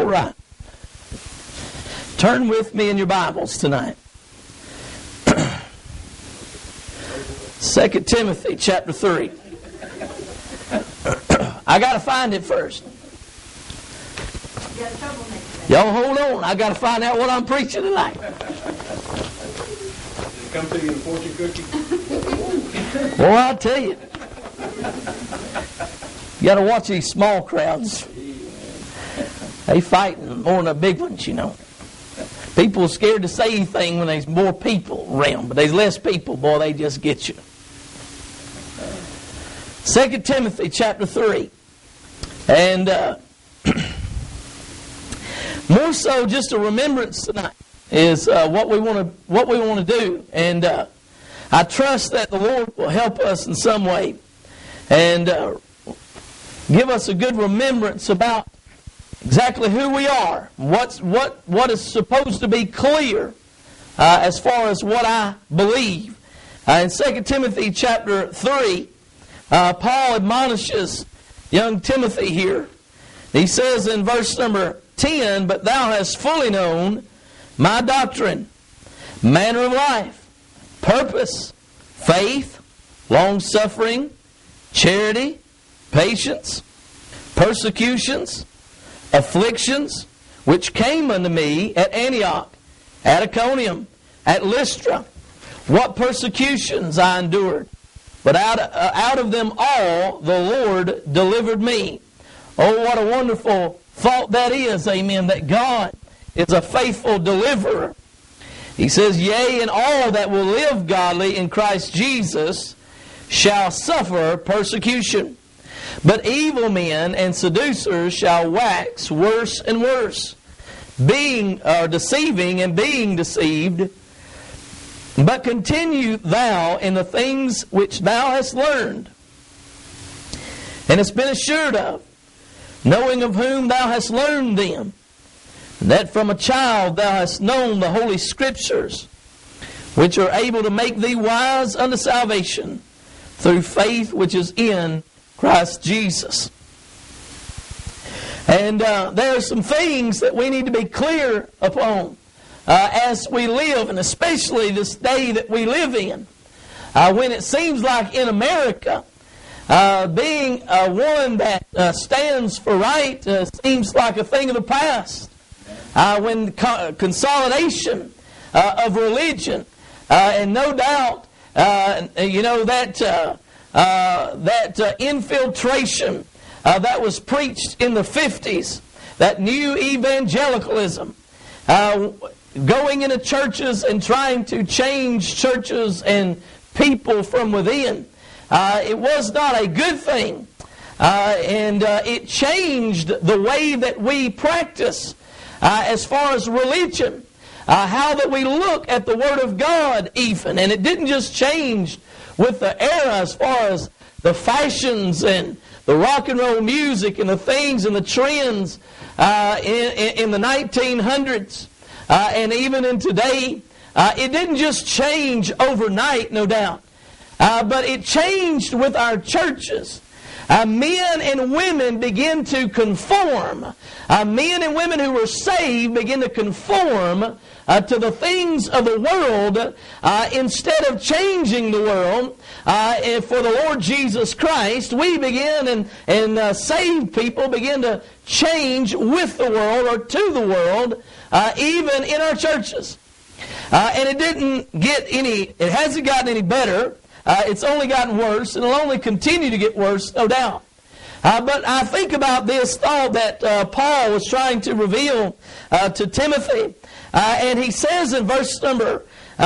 right. Turn with me in your Bibles tonight. 2 Timothy chapter 3. I got to find it first. Y'all hold on. I got to find out what I'm preaching tonight. Did it come to you in a fortune cookie? Well, I'll tell you. You got to watch these small crowds. They fighting more than the big ones, you know. People are scared to say anything when there's more people around. But there's less people, boy, they just get you. 2 Timothy chapter 3. And more so just a remembrance tonight is what we want to do. And I trust that the Lord will help us in some way and give us a good remembrance about exactly who we are, what is supposed to be clear as far as what I believe. In 2 Timothy chapter 3, Paul admonishes young Timothy here. He says in verse number 10, "But thou hast fully known my doctrine, manner of life, purpose, faith, long-suffering, charity, patience, persecutions, afflictions, which came unto me at Antioch, at Iconium, at Lystra. What persecutions I endured. But out of them all the Lord delivered me." Oh, what a wonderful thought that is, amen, that God is a faithful deliverer. He says, "Yea, and all that will live godly in Christ Jesus shall suffer persecution. But evil men and seducers shall wax worse and worse, deceiving and being deceived. But continue thou in the things which thou hast learned, and hast been assured of, knowing of whom thou hast learned them, and that from a child thou hast known the Holy Scriptures, which are able to make thee wise unto salvation, through faith which is in Christ Jesus." And there are some things that we need to be clear upon as we live, and especially this day that we live in. When it seems like in America, being one that stands for right seems like a thing of the past. When consolidation of religion, and no doubt, that infiltration that was preached in the 50s, that new evangelicalism, going into churches and trying to change churches and people from within. It was not a good thing. And it changed the way that we practice as far as religion. How that we look at the Word of God even. And it didn't just change with the era as far as the fashions and the rock and roll music and the things and the trends in the 1900s. And even in today, it didn't just change overnight, no doubt. But it changed with our churches. Men and women begin to conform. Men and women who were saved begin to conform to the things of the world instead of changing the world for the Lord Jesus Christ. We begin and saved people begin to change with the world or to the world, even in our churches. And it hasn't gotten any better. It's only gotten worse, and it'll only continue to get worse, no doubt. But I think about this thought that Paul was trying to reveal to Timothy. And he says in verse number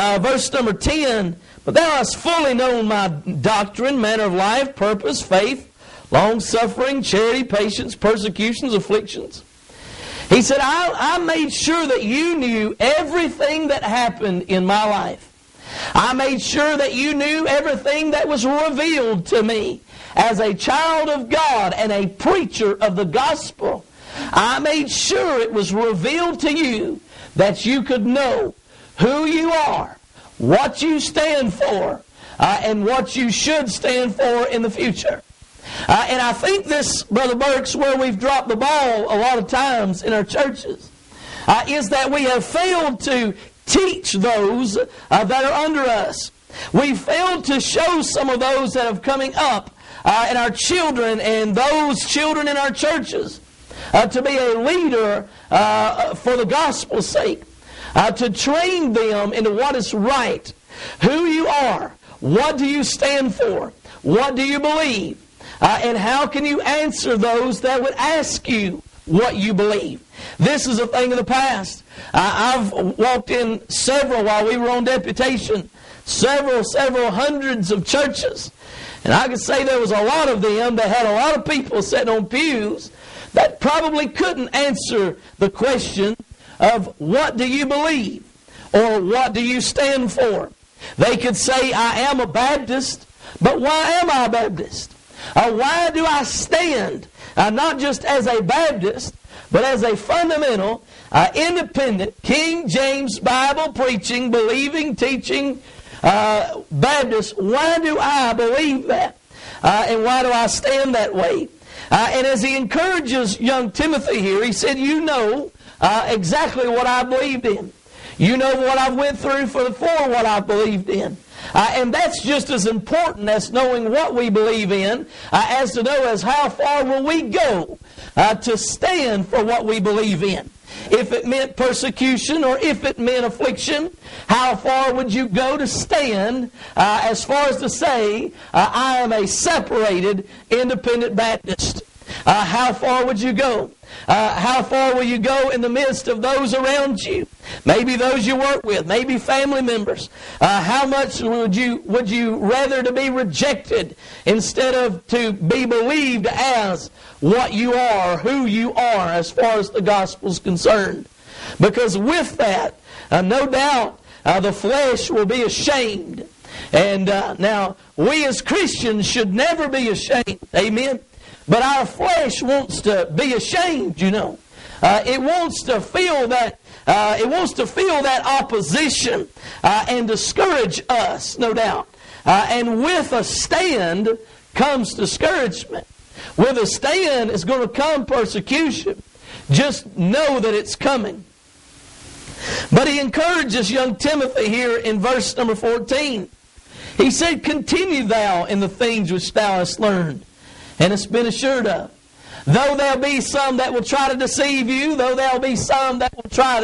10, "But thou hast fully known my doctrine, manner of life, purpose, faith, long-suffering, charity, patience, persecutions, afflictions." He said, I made sure that you knew everything that happened in my life. I made sure that you knew everything that was revealed to me as a child of God and a preacher of the gospel. I made sure it was revealed to you that you could know who you are, what you stand for, and what you should stand for in the future. And I think this, Brother Burke's, where we've dropped the ball a lot of times in our churches, is that we have failed to teach those that are under us. We failed to show some of those that are coming up in our children and those children in our churches to be a leader for the gospel's sake, to train them into what is right, who you are, what do you stand for, what do you believe, and how can you answer those that would ask you what you believe. This is a thing of the past. I've walked in several, while we were on deputation, several hundreds of churches. And I could say there was a lot of them that had a lot of people sitting on pews that probably couldn't answer the question of what do you believe or what do you stand for. They could say, I am a Baptist, but why am I a Baptist? Why do I stand not just as a Baptist, but as a fundamental, independent, King James Bible preaching, believing, teaching Baptist? Why do I believe that? And why do I stand that way? And as he encourages young Timothy here, he said, you know exactly what I believed in. You know what I went through for what I believed in. And that's just as important as knowing what we believe in, as to know as how far will we go to stand for what we believe in. If it meant persecution or if it meant affliction, how far would you go to stand as far as to say, I am a separated independent Baptist? How far would you go? How far will you go in the midst of those around you? Maybe those you work with, maybe family members. How much would you rather to be rejected instead of to be believed as what you are, who you are, as far as the gospel's concerned? Because with that, no doubt, the flesh will be ashamed. And now, we as Christians should never be ashamed. Amen? But our flesh wants to be ashamed, you know. It wants to feel that. It wants to feel that opposition and discourage us, no doubt. And with a stand comes discouragement. With a stand is going to come persecution. Just know that it's coming. But he encourages young Timothy here in verse number 14. He said, continue thou in the things which thou hast learned and hast been assured of. Though there be some that will try to deceive you, though there will be some that will try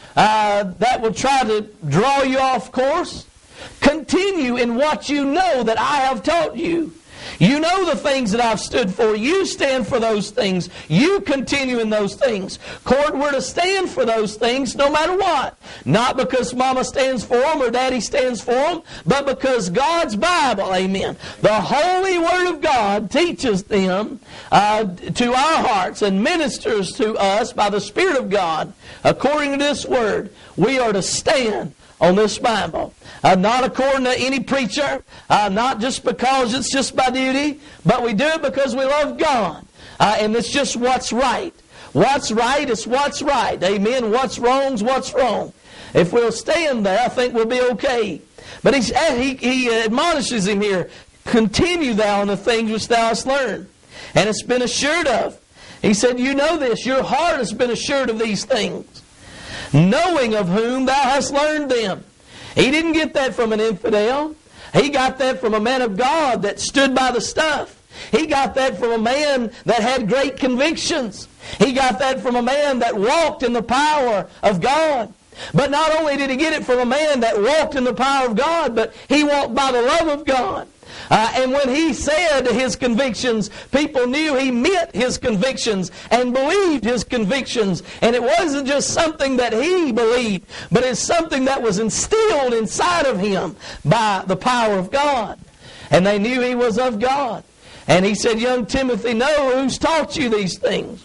to draw you off course, continue in what you know that I have taught you. You know the things that I've stood for. You stand for those things. You continue in those things. Court, we're to stand for those things no matter what. Not because Mama stands for them or Daddy stands for them, but because God's Bible, amen, the Holy Word of God teaches them to our hearts and ministers to us by the Spirit of God. According to this Word, we are to stand on this Bible. Not according to any preacher, not just because it's just by duty, but we do it because we love God. And it's just what's right. What's right is what's right. Amen. What's wrong's what's wrong. If we'll stand there, I think we'll be okay. But he admonishes him here, continue thou in the things which thou hast learned, and it's been assured of. He said, you know this, your heart has been assured of these things, knowing of whom thou hast learned them. He didn't get that from an infidel. He got that from a man of God that stood by the stuff. He got that from a man that had great convictions. He got that from a man that walked in the power of God. But not only did he get it from a man that walked in the power of God, but he walked by the love of God. And when he said his convictions, people knew he meant his convictions and believed his convictions. And it wasn't just something that he believed, but it's something that was instilled inside of him by the power of God. And they knew he was of God. And he said, young Timothy, know who's taught you these things.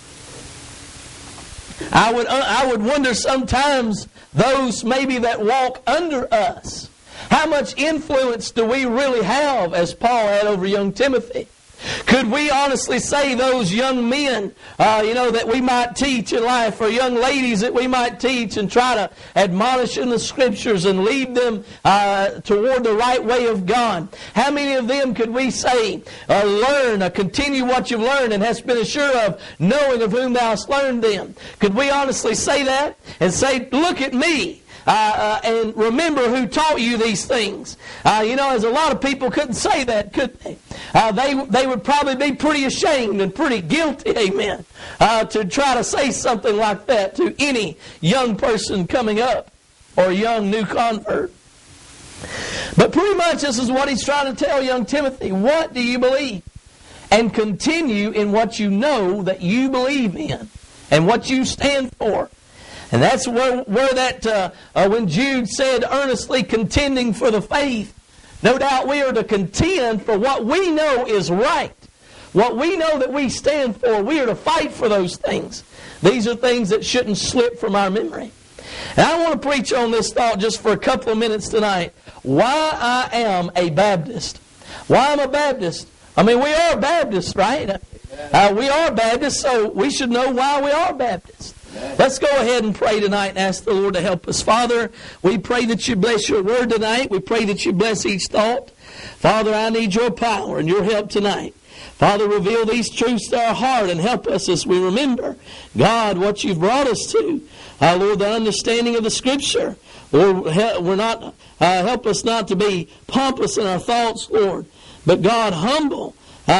I would wonder sometimes those maybe that walk under us, how much influence do we really have, as Paul had over young Timothy? Could we honestly say those young men, that we might teach in life, or young ladies that we might teach and try to admonish in the Scriptures and lead them toward the right way of God? How many of them could we say, continue what you've learned and hast been assured of, knowing of whom thou hast learned them? Could we honestly say that and say, look at me? And remember who taught you these things. As a lot of people couldn't say that, could they? They would probably be pretty ashamed and pretty guilty, amen, to try to say something like that to any young person coming up or young new convert. But pretty much this is what he's trying to tell young Timothy. What do you believe? And continue in what you know that you believe in and what you stand for. And that's where when Jude said, earnestly contending for the faith, no doubt we are to contend for what we know is right. What we know that we stand for, we are to fight for those things. These are things that shouldn't slip from our memory. And I want to preach on this thought just for a couple of minutes tonight. Why I am a Baptist. Why I'm a Baptist. I mean, we are Baptists, right? We are Baptists, so we should know why we are Baptists. Let's go ahead and pray tonight and ask the Lord to help us. Father, we pray that you bless your word tonight. We pray that you bless each thought. Father, I need your power and your help tonight. Father, reveal these truths to our heart and help us as we remember, God, what you've brought us to. Lord, the understanding of the Scripture. Lord, help us not to be pompous in our thoughts, Lord, but God, humble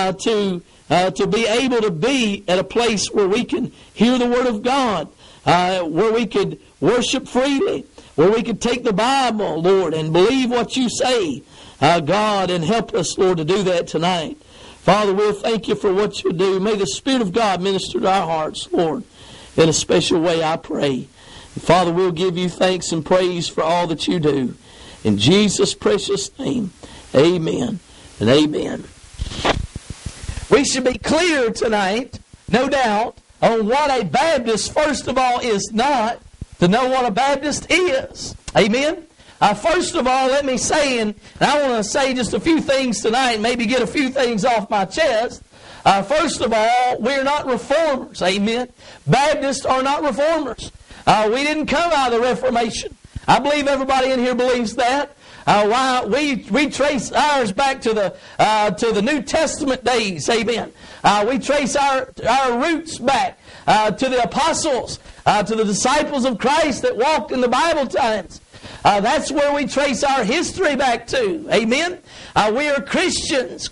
to be able to be at a place where we can hear the Word of God, where we could worship freely, where we could take the Bible, Lord, and believe what you say, God, and help us, Lord, to do that tonight. Father, we'll thank you for what you do. May the Spirit of God minister to our hearts, Lord, in a special way, I pray. And Father, we'll give you thanks and praise for all that you do. In Jesus' precious name, amen and amen. We should be clear tonight, no doubt, on what a Baptist, first of all, is not, to know what a Baptist is. Amen? First of all, let me say, and I want to say just a few things tonight, maybe get a few things off my chest. First of all, we're not reformers. Amen? Baptists are not reformers. We didn't come out of the Reformation. I believe everybody in here believes that. We trace ours back to the New Testament days. Amen. We trace our roots back to the apostles, to the disciples of Christ that walked in the Bible times. That's where we trace our history back to. Amen. We are Christians.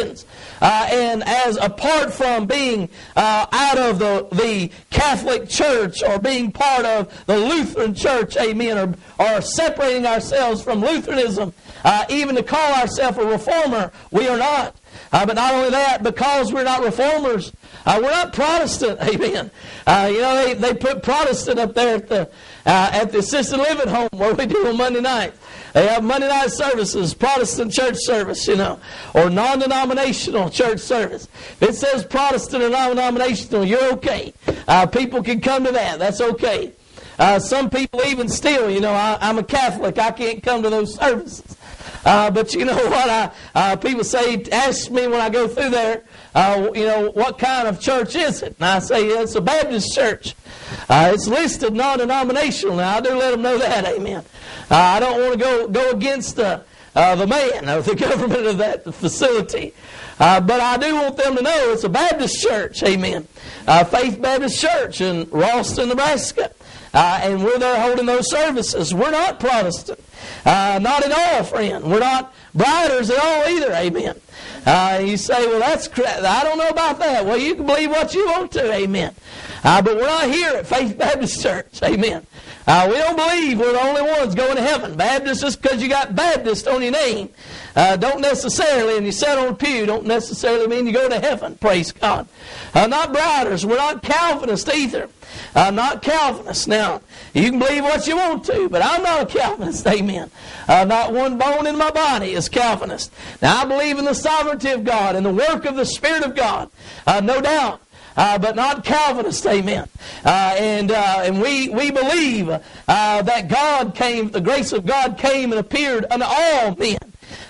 And as apart from being out of the Catholic Church or being part of the Lutheran Church, amen, or separating ourselves from Lutheranism, even to call ourselves a reformer, we are not. But not only that, because we're not reformers, we're not Protestant, amen. They put Protestant up there at the assisted living home where we do on Monday night. They have Monday night services, Protestant church service, or non-denominational church service. If it says Protestant or non-denominational, you're okay. People can come to that. That's okay. Some people even still, I'm a Catholic. I can't come to those services. But you know what? People ask me when I go through there, what kind of church is it? And I say, it's a Baptist church. It's listed non-denominational. Now, I do let them know that, amen. I don't want to go against the man or the government of that facility. But I do want them to know it's a Baptist church, amen. Faith Baptist Church in Ralston, Nebraska. And we're there holding those services. We're not Protestant. Not at all, friend. We're not Briders at all either, amen. You say, well, I don't know about that. Well, you can believe what you want to, amen. But we're not here at Faith Baptist Church, amen. We don't believe we're the only ones going to heaven. Baptist, just because you got Baptist on your name, don't necessarily, and you sat on a pew, don't necessarily mean you go to heaven, praise God. Not Briders. We're not Calvinists either. Not Calvinists. Now, you can believe what you want to, but I'm not a Calvinist, amen. Not one bone in my body is Calvinist. Now, I believe in the sovereignty of God and the work of the Spirit of God, no doubt. But not Calvinist, amen. And we believe that God came, the grace of God came and appeared unto all men.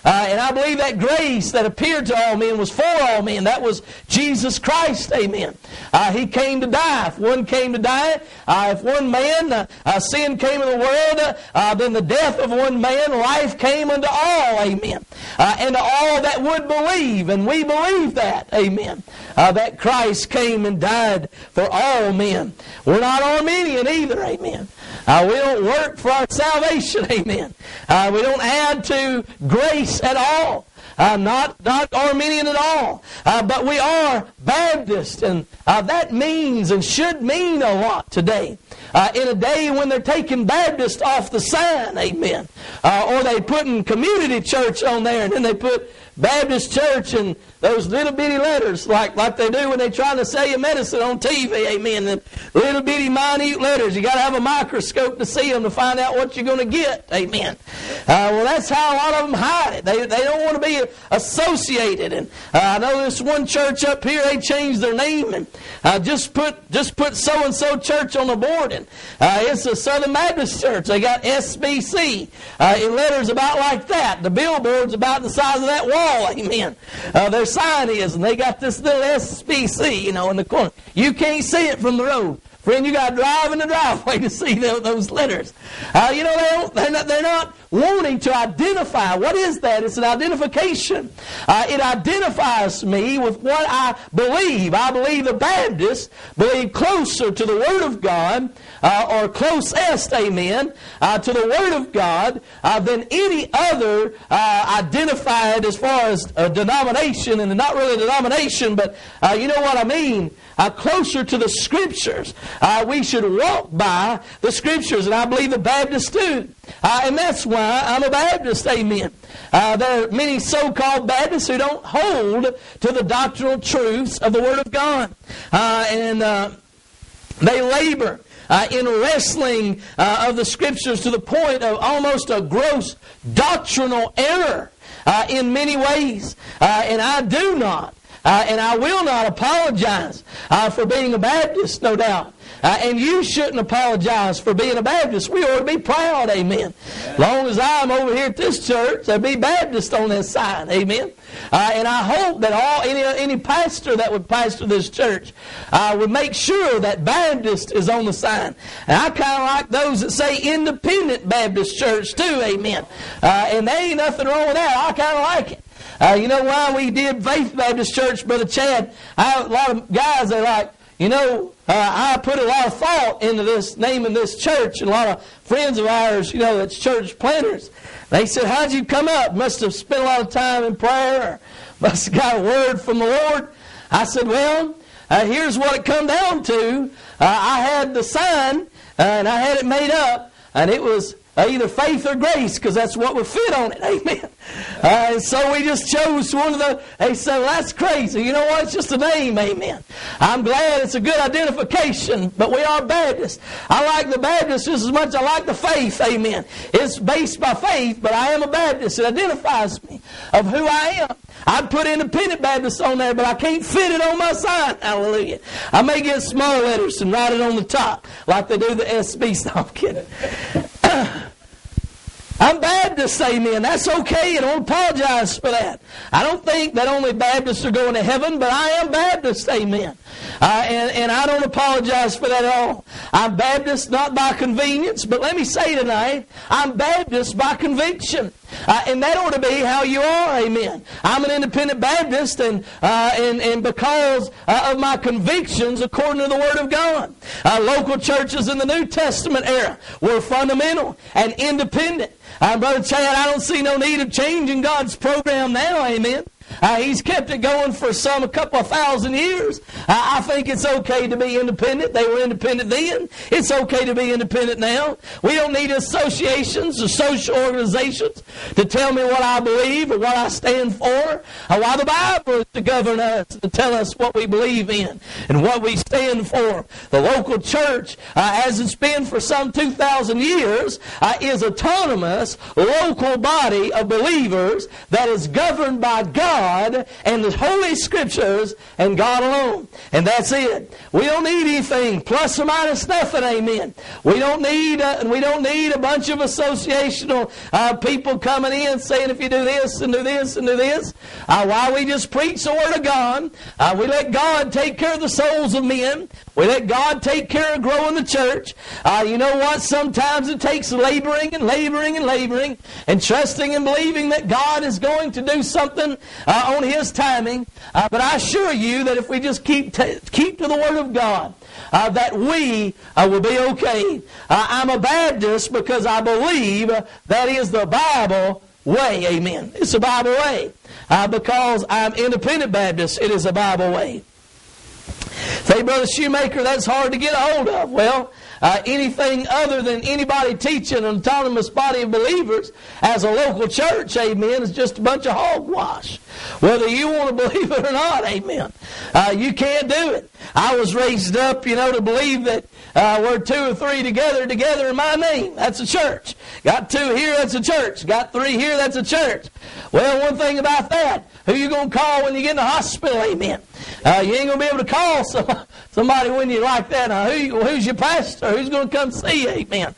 And I believe that grace that appeared to all men was for all men. That was Jesus Christ, amen. He came to die. If one came to die, if one man, sin came in the world, then the death of one man, life came unto all, amen. And to all that would believe, and we believe that, amen. That Christ came and died for all men. We're not Arminian either, amen. We don't work for our salvation, amen. We don't add to grace at all. Not Arminian at all. But we are Baptist, and that means and should mean a lot today. In a day when they're taking Baptist off the sign, amen. Or they putting community church on there, and then they put Baptist church and those little bitty letters like they do when they're trying to sell you medicine on TV, amen. The little bitty minute letters. You got to have a microscope to see them to find out what you're going to get, amen. Well, that's how a lot of them hide it. They don't want to be associated. And I know this one church up here, they changed their name and just put so-and-so church on the board. And it's a Southern Baptist church. They got SBC in letters about like that. The billboard's about the size of that wall, amen. Their sign is, and they got this little SBC, in the corner. You can't see it from the road. Friend, you got to drive in the driveway to see those letters. They're not wanting to identify. What is that? It's an identification. It identifies me with what I believe. I believe the Baptists believe closer to the Word of God, or closest, amen, to the Word of God than any other identified as far as a denomination, and not really a denomination, but you know what I mean. Closer to the Scriptures. We should walk by the Scriptures, and I believe the Baptists do. And that's why I'm a Baptist, amen. There are many so-called Baptists who don't hold to the doctrinal truths of the Word of God. And they labor in wrestling of the Scriptures to the point of almost a gross doctrinal error in many ways. And I do not. And I will not apologize for being a Baptist, no doubt. And you shouldn't apologize for being a Baptist. We ought to be proud, amen. As long as I'm over here at this church, there'll be Baptist on this side, amen. And I hope that any pastor that would pastor this church would make sure that Baptist is on the sign. And I kind of like those that say Independent Baptist Church too, amen. And there ain't nothing wrong with that. I kind of like it. You know why we did Faith Baptist Church, Brother Chad? A lot of guys, they like, I put a lot of thought into this, naming this church, and a lot of friends of ours, that's church planters. They said, how'd you come up? Must have spent a lot of time in prayer, or must have got a word from the Lord. I said, well, here's what it come down to. I had the sign, and I had it made up, and it was either faith or grace, because that's what would fit on it. Amen. And so we just chose one of the. They said, well, that's crazy. You know what? It's just a name. Amen. I'm glad it's a good identification, but we are Baptists. I like the Baptist just as much as I like the faith. Amen. It's based by faith, but I am a Baptist. It identifies me of who I am. I'd put Independent Baptist on there, but I can't fit it on my sign. Hallelujah. I may get small letters and write it on the top like they do the SB. No, I'm kidding. I'm Baptist, amen. That's okay. I don't apologize for that. I don't think that only Baptists are going to heaven, but I am Baptist, amen. And I don't apologize for that at all. I'm Baptist not by convenience, but let me say tonight, I'm Baptist by conviction. And that ought to be how you are, amen. I'm an Independent Baptist, and because of my convictions according to the Word of God. Local churches in the New Testament era were fundamental and independent. Brother Chad, I don't see no need of changing God's program now, amen. He's kept it going for a couple of thousand years. I think it's okay to be independent. They were independent then. It's okay to be independent now. We don't need associations or social organizations to tell me what I believe or what I stand for. Why the Bible is to govern us, to tell us what we believe in and what we stand for. The local church, as it's been for some 2,000 years, is autonomous local body of believers that is governed by God God and the Holy Scriptures and God alone. And that's it. We don't need anything plus or minus nothing, amen. We don't need a bunch of associational people coming in saying if you do this and do this and do this. Why we just preach the Word of God. We let God take care of the souls of men. We let God take care of growing the church. You know what? Sometimes it takes laboring and laboring and laboring and trusting and believing that God is going to do something on His timing. But I assure you that if we just keep to the Word of God, that we will be okay. I'm a Baptist because I believe that is the Bible way. Amen. It's the Bible way. Because I'm independent Baptist, it is a Bible way. Say, Brother Shoemaker, that's hard to get a hold of. Well, anything other than anybody teaching an autonomous body of believers as a local church, amen, is just a bunch of hogwash. Whether you want to believe it or not, amen. You can't do it. I was raised up, to believe that we're 2 or 3 together in my name. That's a church. Got 2 here, that's a church. Got 3 here, that's a church. Well, one thing about that, who you going to call when you get in the hospital, amen? You ain't going to be able to call somebody when you like that. Who's your pastor? Who's going to come see you, amen?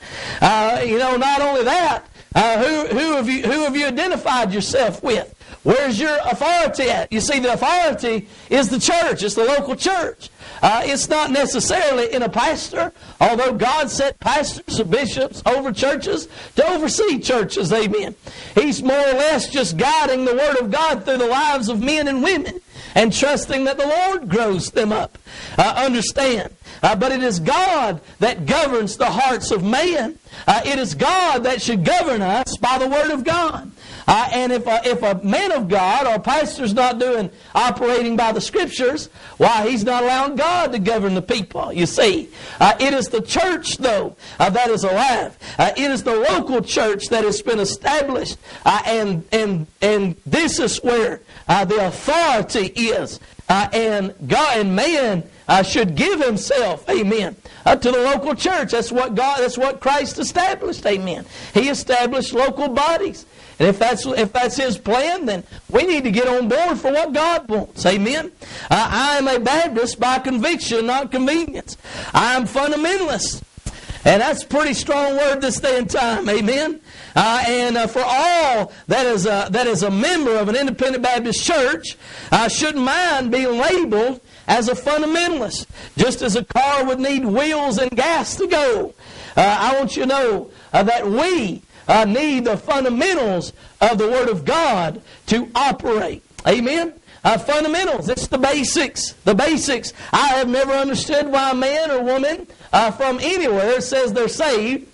Not only that, who have you identified yourself with? Where's your authority at? You see, the authority is the church. It's the local church. It's not necessarily in a pastor, although God set pastors or bishops over churches to oversee churches, amen. He's more or less just guiding the Word of God through the lives of men and women and trusting that the Lord grows them up. Understand. But it is God that governs the hearts of man. It is God that should govern us by the Word of God. And if a man of God or pastor's not operating by the Scriptures, why, he's not allowing God to govern the people, you see. It is the church, though, that is alive. It is the local church that has been established. And this is where the authority is. And God and man should give himself, amen, to the local church. That's what Christ established, amen. He established local bodies. And if that's His plan, then we need to get on board for what God wants. Amen? I am a Baptist by conviction, not convenience. I am fundamentalist. And that's a pretty strong word this day and time. Amen? And for all that is a member of an independent Baptist church, shouldn't mind being labeled as a fundamentalist. Just as a car would need wheels and gas to go. I want you to know that we need the fundamentals of the Word of God to operate. Amen? Fundamentals. It's the basics. The basics. I have never understood why a man or woman from anywhere says they're saved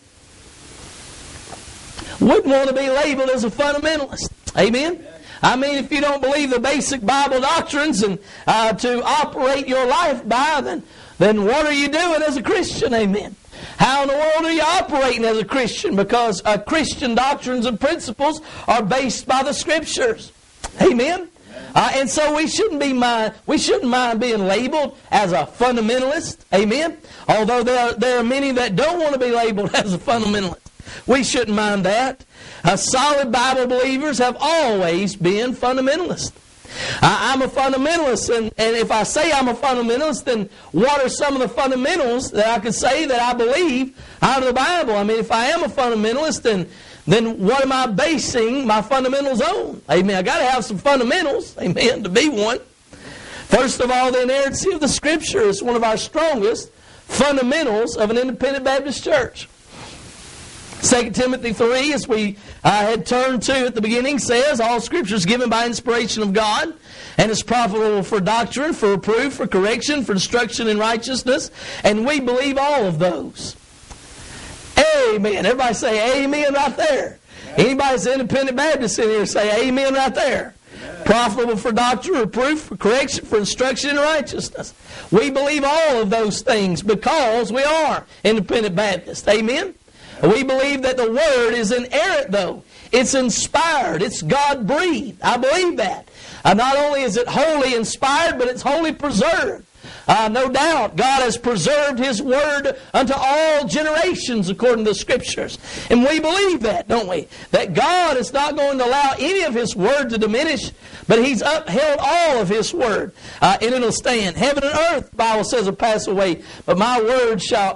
wouldn't want to be labeled as a fundamentalist. Amen? I mean, if you don't believe the basic Bible doctrines and to operate your life by, then what are you doing as a Christian? Amen? How in the world are you operating as a Christian? Because Christian doctrines and principles are based by the Scriptures. Amen? And so we shouldn't mind being labeled as a fundamentalist. Amen? Although there are many that don't want to be labeled as a fundamentalist. We shouldn't mind that. Solid Bible believers have always been fundamentalists. I'm a fundamentalist, and if I say I'm a fundamentalist, then what are some of the fundamentals that I could say that I believe out of the Bible? I mean, if I am a fundamentalist, then what am I basing my fundamentals on? Amen. I got to have some fundamentals, amen, to be one. First of all, the inerrancy of the Scripture is one of our strongest fundamentals of an independent Baptist church. 2 Timothy 3, as we had turned to at the beginning, says, all Scripture is given by inspiration of God and is profitable for doctrine, for reproof, for correction, for instruction in righteousness. And we believe all of those. Amen. Everybody say amen right there. Anybody's independent Baptist in here, say amen right there. Amen. Profitable for doctrine, reproof, for correction, for instruction in righteousness. We believe all of those things because we are independent Baptists. Amen. We believe that the Word is inerrant, though. It's inspired. It's God-breathed. I believe that. Not only is it wholly inspired, but it's wholly preserved. no doubt God has preserved His Word unto all generations according to the Scriptures. And we believe that, don't we? That God is not going to allow any of His Word to diminish, but He's upheld all of His Word. And it'll stand. Heaven and earth, the Bible says, will pass away, but my word shall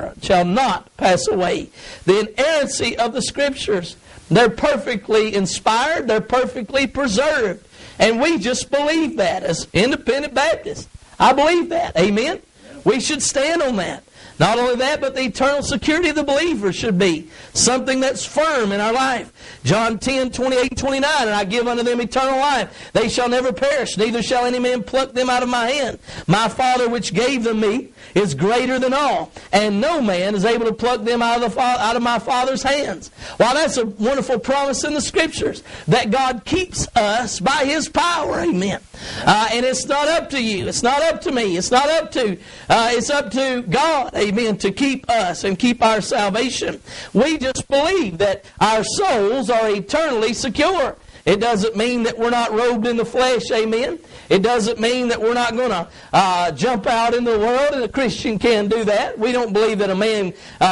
not pass away. The inerrancy of the Scriptures, they're perfectly inspired, they're perfectly preserved. And we just believe that as independent Baptists. I believe that. Amen? We should stand on that. Not only that, but the eternal security of the believer should be something that's firm in our life. John 10, 28, 29, and I give unto them eternal life. They shall never perish, neither shall any man pluck them out of my hand. My Father which gave them me is greater than all, and no man is able to pluck them out of my Father's hands. Well, that's a wonderful promise in the Scriptures, that God keeps us by His power. Amen. And it's not up to you. It's not up to me. It's not up to, it's up to God. Amen. To keep us and keep our salvation. We just believe that our souls are eternally secure. It doesn't mean that we're not robed in the flesh. Amen. It doesn't mean that we're not going to jump out in the world, and a Christian can do that. We don't believe that a man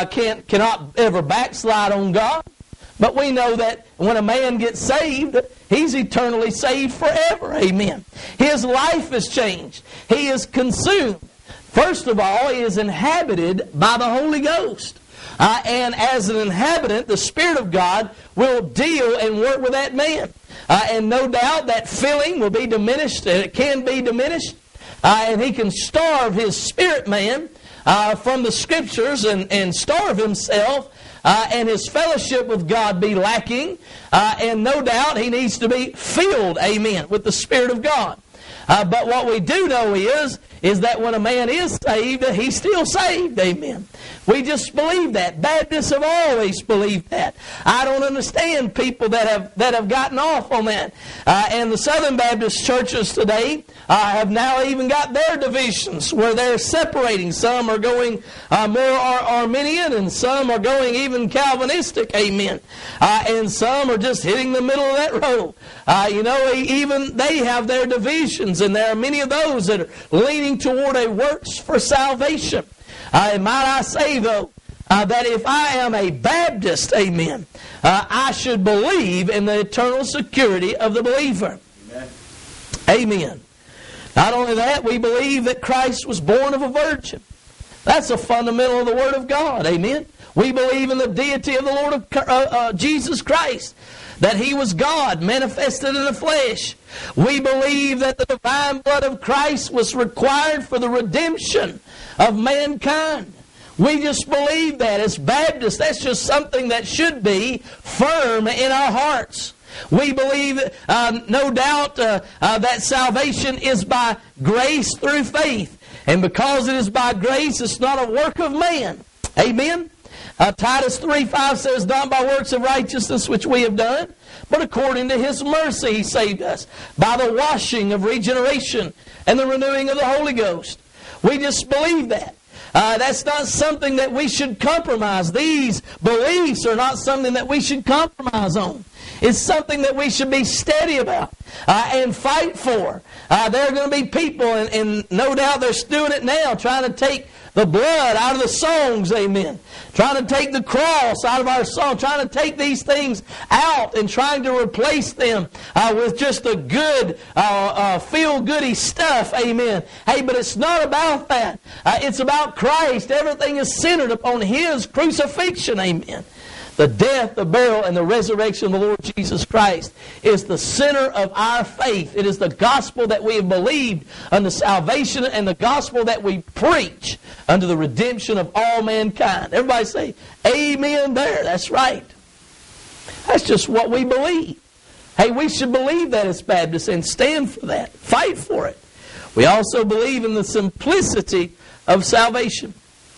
cannot ever backslide on God. But we know that when a man gets saved, he's eternally saved forever. Amen. His life is changed. He is consumed. First of all, he is inhabited by the Holy Ghost. And as an inhabitant, the Spirit of God will deal and work with that man. And no doubt that filling will be diminished, and it can be diminished. And he can starve his spirit man from the Scriptures and starve himself. And his fellowship with God be lacking. And no doubt he needs to be filled, amen, with the Spirit of God. But what we do know is that when a man is saved, he's still saved, amen. We just believe that. Baptists have always believed that. I don't understand people that have gotten off on that. And the Southern Baptist churches today have now even got their divisions where they're separating. Some are going more Arminian, and some are going even Calvinistic, amen. And some are just hitting the middle of that road. Even they have their divisions, and there are many of those that are leaning toward a works for salvation. And might I say, though, that if I am a Baptist, amen, I should believe in the eternal security of the believer. Amen. Amen. Not only that, we believe that Christ was born of a virgin. That's a fundamental of the Word of God. Amen. We believe in the deity of the Lord Jesus Christ, that He was God manifested in the flesh. We believe that the divine blood of Christ was required for the redemption of mankind. We just believe that as Baptists. That's just something that should be firm in our hearts. We believe, no doubt, that salvation is by grace through faith. And because it is by grace, it's not a work of man. Amen? Titus 3:5 says, not by works of righteousness which we have done, but according to His mercy He saved us, by the washing of regeneration and the renewing of the Holy Ghost. We just believe that. That's not something that we should compromise. These beliefs are not something that we should compromise on. It's something that we should be steady about and fight for. There are going to be people, and no doubt they're doing it now, trying to take the blood out of the songs, amen. Trying to take the cross out of our song, trying to take these things out and trying to replace them with just the good, feel-goody stuff, amen. Hey, but it's not about that. It's about Christ. Everything is centered upon His crucifixion, amen. The death, the burial, and the resurrection of the Lord Jesus Christ is the center of our faith. It is the gospel that we have believed unto salvation, and the gospel that we preach unto the redemption of all mankind. Everybody say, amen there. That's right. That's just what we believe. Hey, we should believe that as Baptists and stand for that. Fight for it. We also believe in the simplicity of salvation.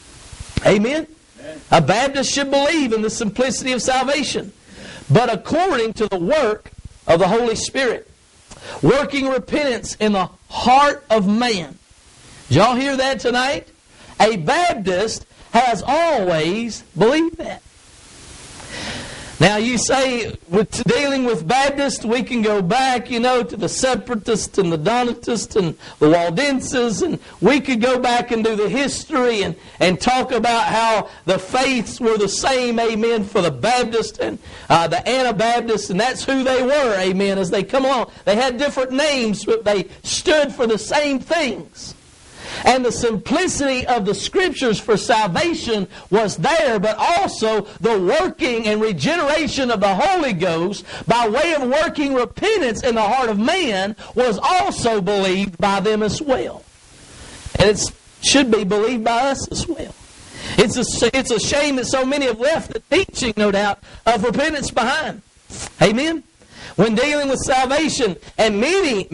Amen? A Baptist should believe in the simplicity of salvation, but according to the work of the Holy Spirit, working repentance in the heart of man. Did y'all hear that tonight? A Baptist has always believed that. Now you say, with dealing with Baptists, we can go back, to the Separatists and the Donatists and the Waldenses, and we could go back and do the history and talk about how the faiths were the same, amen, for the Baptists and the Anabaptists, and that's who they were, amen, as they come along. They had different names, but they stood for the same things. And the simplicity of the Scriptures for salvation was there, but also the working and regeneration of the Holy Ghost by way of working repentance in the heart of man was also believed by them as well. And it should be believed by us as well. It's a shame that so many have left the teaching, no doubt, of repentance behind. Amen? When dealing with salvation, and many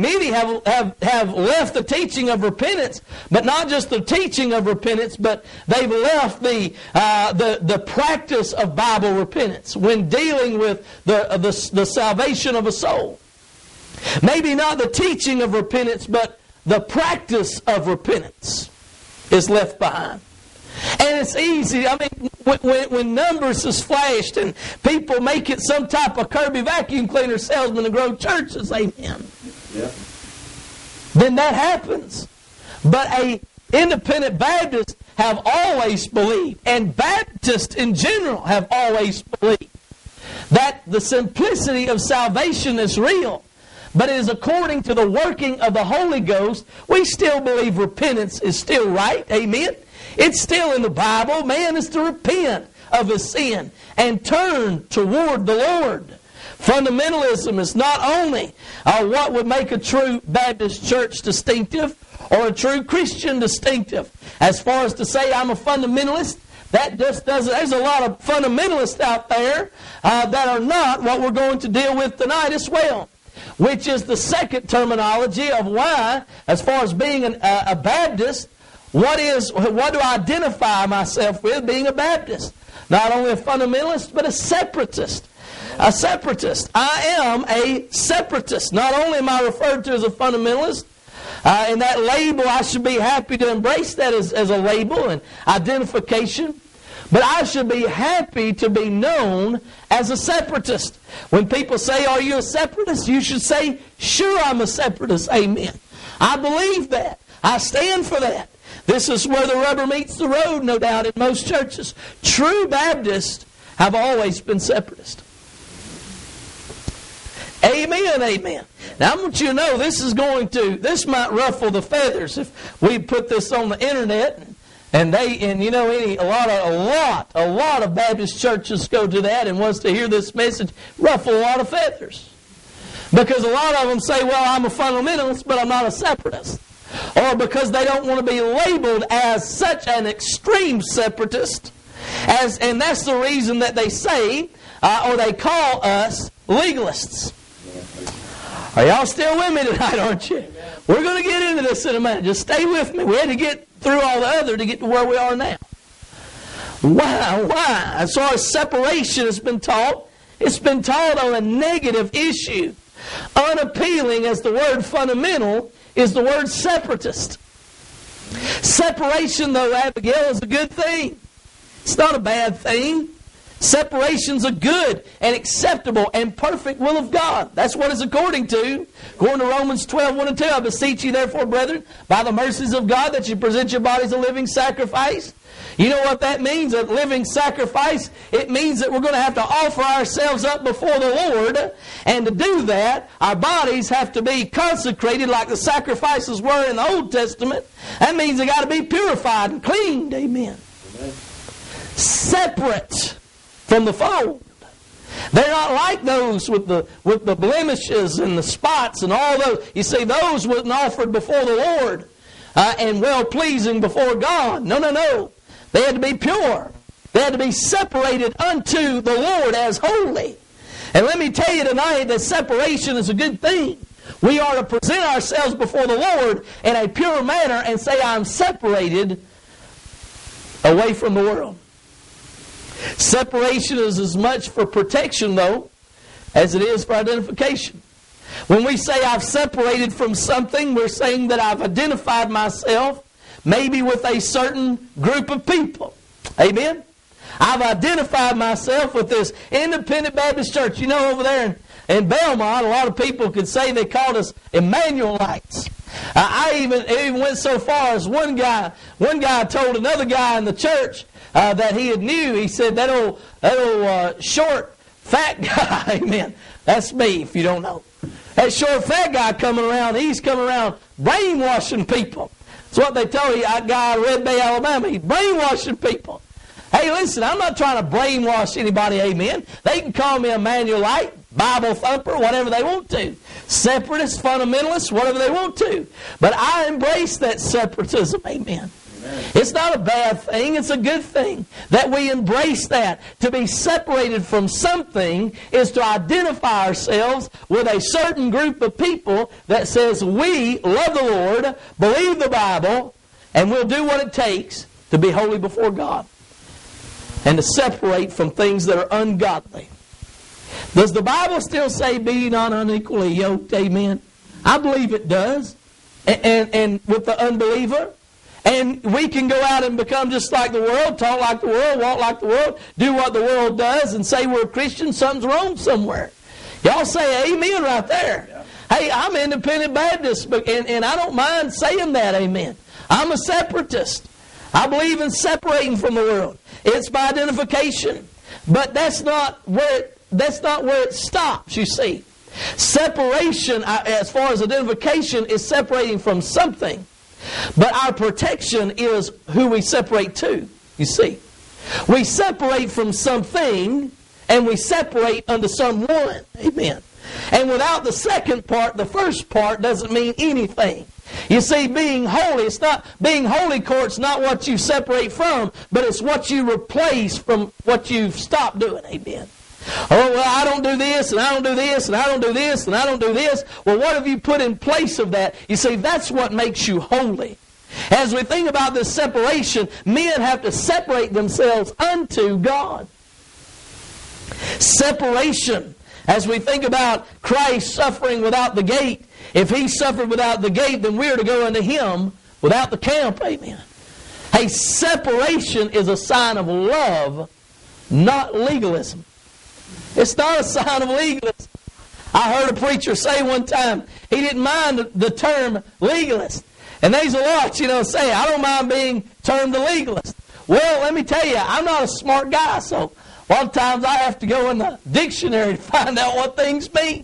have left the teaching of repentance, but not just the teaching of repentance, but they've left the practice of Bible repentance when dealing with the salvation of a soul. Maybe not the teaching of repentance, but the practice of repentance is left behind. And it's easy. I mean, when numbers is flashed and people make it some type of Kirby vacuum cleaner salesman to grow churches, amen. Yeah. Then that happens. But a independent Baptist have always believed, and Baptists in general have always believed, that the simplicity of salvation is real. But it is according to the working of the Holy Ghost. We still believe repentance is still right. Amen. It's still in the Bible. Man is to repent of his sin and turn toward the Lord. Fundamentalism is not only what would make a true Baptist church distinctive or a true Christian distinctive. As far as to say I'm a fundamentalist, that just doesn't. There's a lot of fundamentalists out there that are not what we're going to deal with tonight as well. Which is the second terminology of why, as far as being a Baptist, what do I identify myself with being a Baptist? Not only a fundamentalist, but a separatist. A separatist. I am a separatist. Not only am I referred to as a fundamentalist, and that label, I should be happy to embrace that as a label and identification, but I should be happy to be known as a separatist. When people say, are you a separatist? You should say, sure, I'm a separatist. Amen. I believe that. I stand for that. This is where the rubber meets the road, no doubt, in most churches. True Baptists have always been separatists. Amen, amen. Now, I want you to know this might ruffle the feathers if we put this on the internet. And a lot of Baptist churches go to that and wants to hear this message, ruffle a lot of feathers. Because a lot of them say, well, I'm a fundamentalist, but I'm not a separatist. Or because they don't want to be labeled as such an extreme separatist. And that's the reason that they say, or they call us legalists. Are y'all still with me tonight, aren't you? We're going to get into this in a minute. Just stay with me. We had to get through all the other to get to where we are now. Why? As far as separation has been taught, it's been taught on a negative issue. Unappealing as the word fundamental is the word separatist. Separation, though, Abigail, is a good thing. It's not a bad thing. Separation's a good and acceptable and perfect will of God. That's what it's according to. According to Romans 12, 1 and 2, I beseech you therefore, brethren, by the mercies of God, that you present your bodies a living sacrifice. You know what that means, a living sacrifice? It means that we're going to have to offer ourselves up before the Lord. And to do that, our bodies have to be consecrated like the sacrifices were in the Old Testament. That means they got to be purified and cleaned. Amen. Separate from the fold. They're not like those with the blemishes and the spots and all those. You see, those wasn't offered before the Lord and well-pleasing before God. No. They had to be pure. They had to be separated unto the Lord as holy. And let me tell you tonight that separation is a good thing. We are to present ourselves before the Lord in a pure manner and say, I'm separated away from the world. Separation is as much for protection, though, as it is for identification. When we say I've separated from something, we're saying that I've identified myself maybe with a certain group of people. Amen? I've identified myself with this Independent Baptist Church. You know, over there in Belmont, a lot of people could say they called us Emmanuelites. I even went so far as one guy told another guy in the church that he had knew. He said, that old short, fat guy, amen. That's me, if you don't know. That short, fat guy coming around, he's coming around brainwashing people. That's what they told me. That guy in Red Bay, Alabama, he's brainwashing people. Hey, listen, I'm not trying to brainwash anybody, amen. They can call me a Emmanuelite, Bible thumper, whatever they want to. Separatist, fundamentalist, whatever they want to. But I embrace that separatism, amen. It's not a bad thing, it's a good thing that we embrace that. To be separated from something is to identify ourselves with a certain group of people that says we love the Lord, believe the Bible, and we'll do what it takes to be holy before God and to separate from things that are ungodly. Does the Bible still say be not unequally yoked? Amen. I believe it does. And with the unbeliever. And we can go out and become just like the world, talk like the world, walk like the world, do what the world does, and say we're Christians. Something's wrong somewhere. Y'all say amen right there. Yeah. Hey, I'm Independent Baptist, and I don't mind saying that, amen. I'm a separatist. I believe in separating from the world. It's by identification. But that's not where it stops, you see. Separation, as far as identification, is separating from something. But our protection is who we separate to, you see. We separate from something, and we separate unto someone. Amen. And without the second part, the first part doesn't mean anything. You see, being holy court's not what you separate from, but it's what you replace from what you've stopped doing. Amen. Oh, well, I don't do this, and I don't do this, and I don't do this, and I don't do this. Well, what have you put in place of that? You see, that's what makes you holy. As we think about this separation, men have to separate themselves unto God. Separation. As we think about Christ suffering without the gate, if He suffered without the gate, then we're to go unto Him without the camp. Amen. Hey, separation is a sign of love, not legalism. It's not a sign of legalism. I heard a preacher say one time he didn't mind the term legalist. And there's a lot, say, I don't mind being termed a legalist. Well, let me tell you, I'm not a smart guy, so a lot of times I have to go in the dictionary to find out what things mean.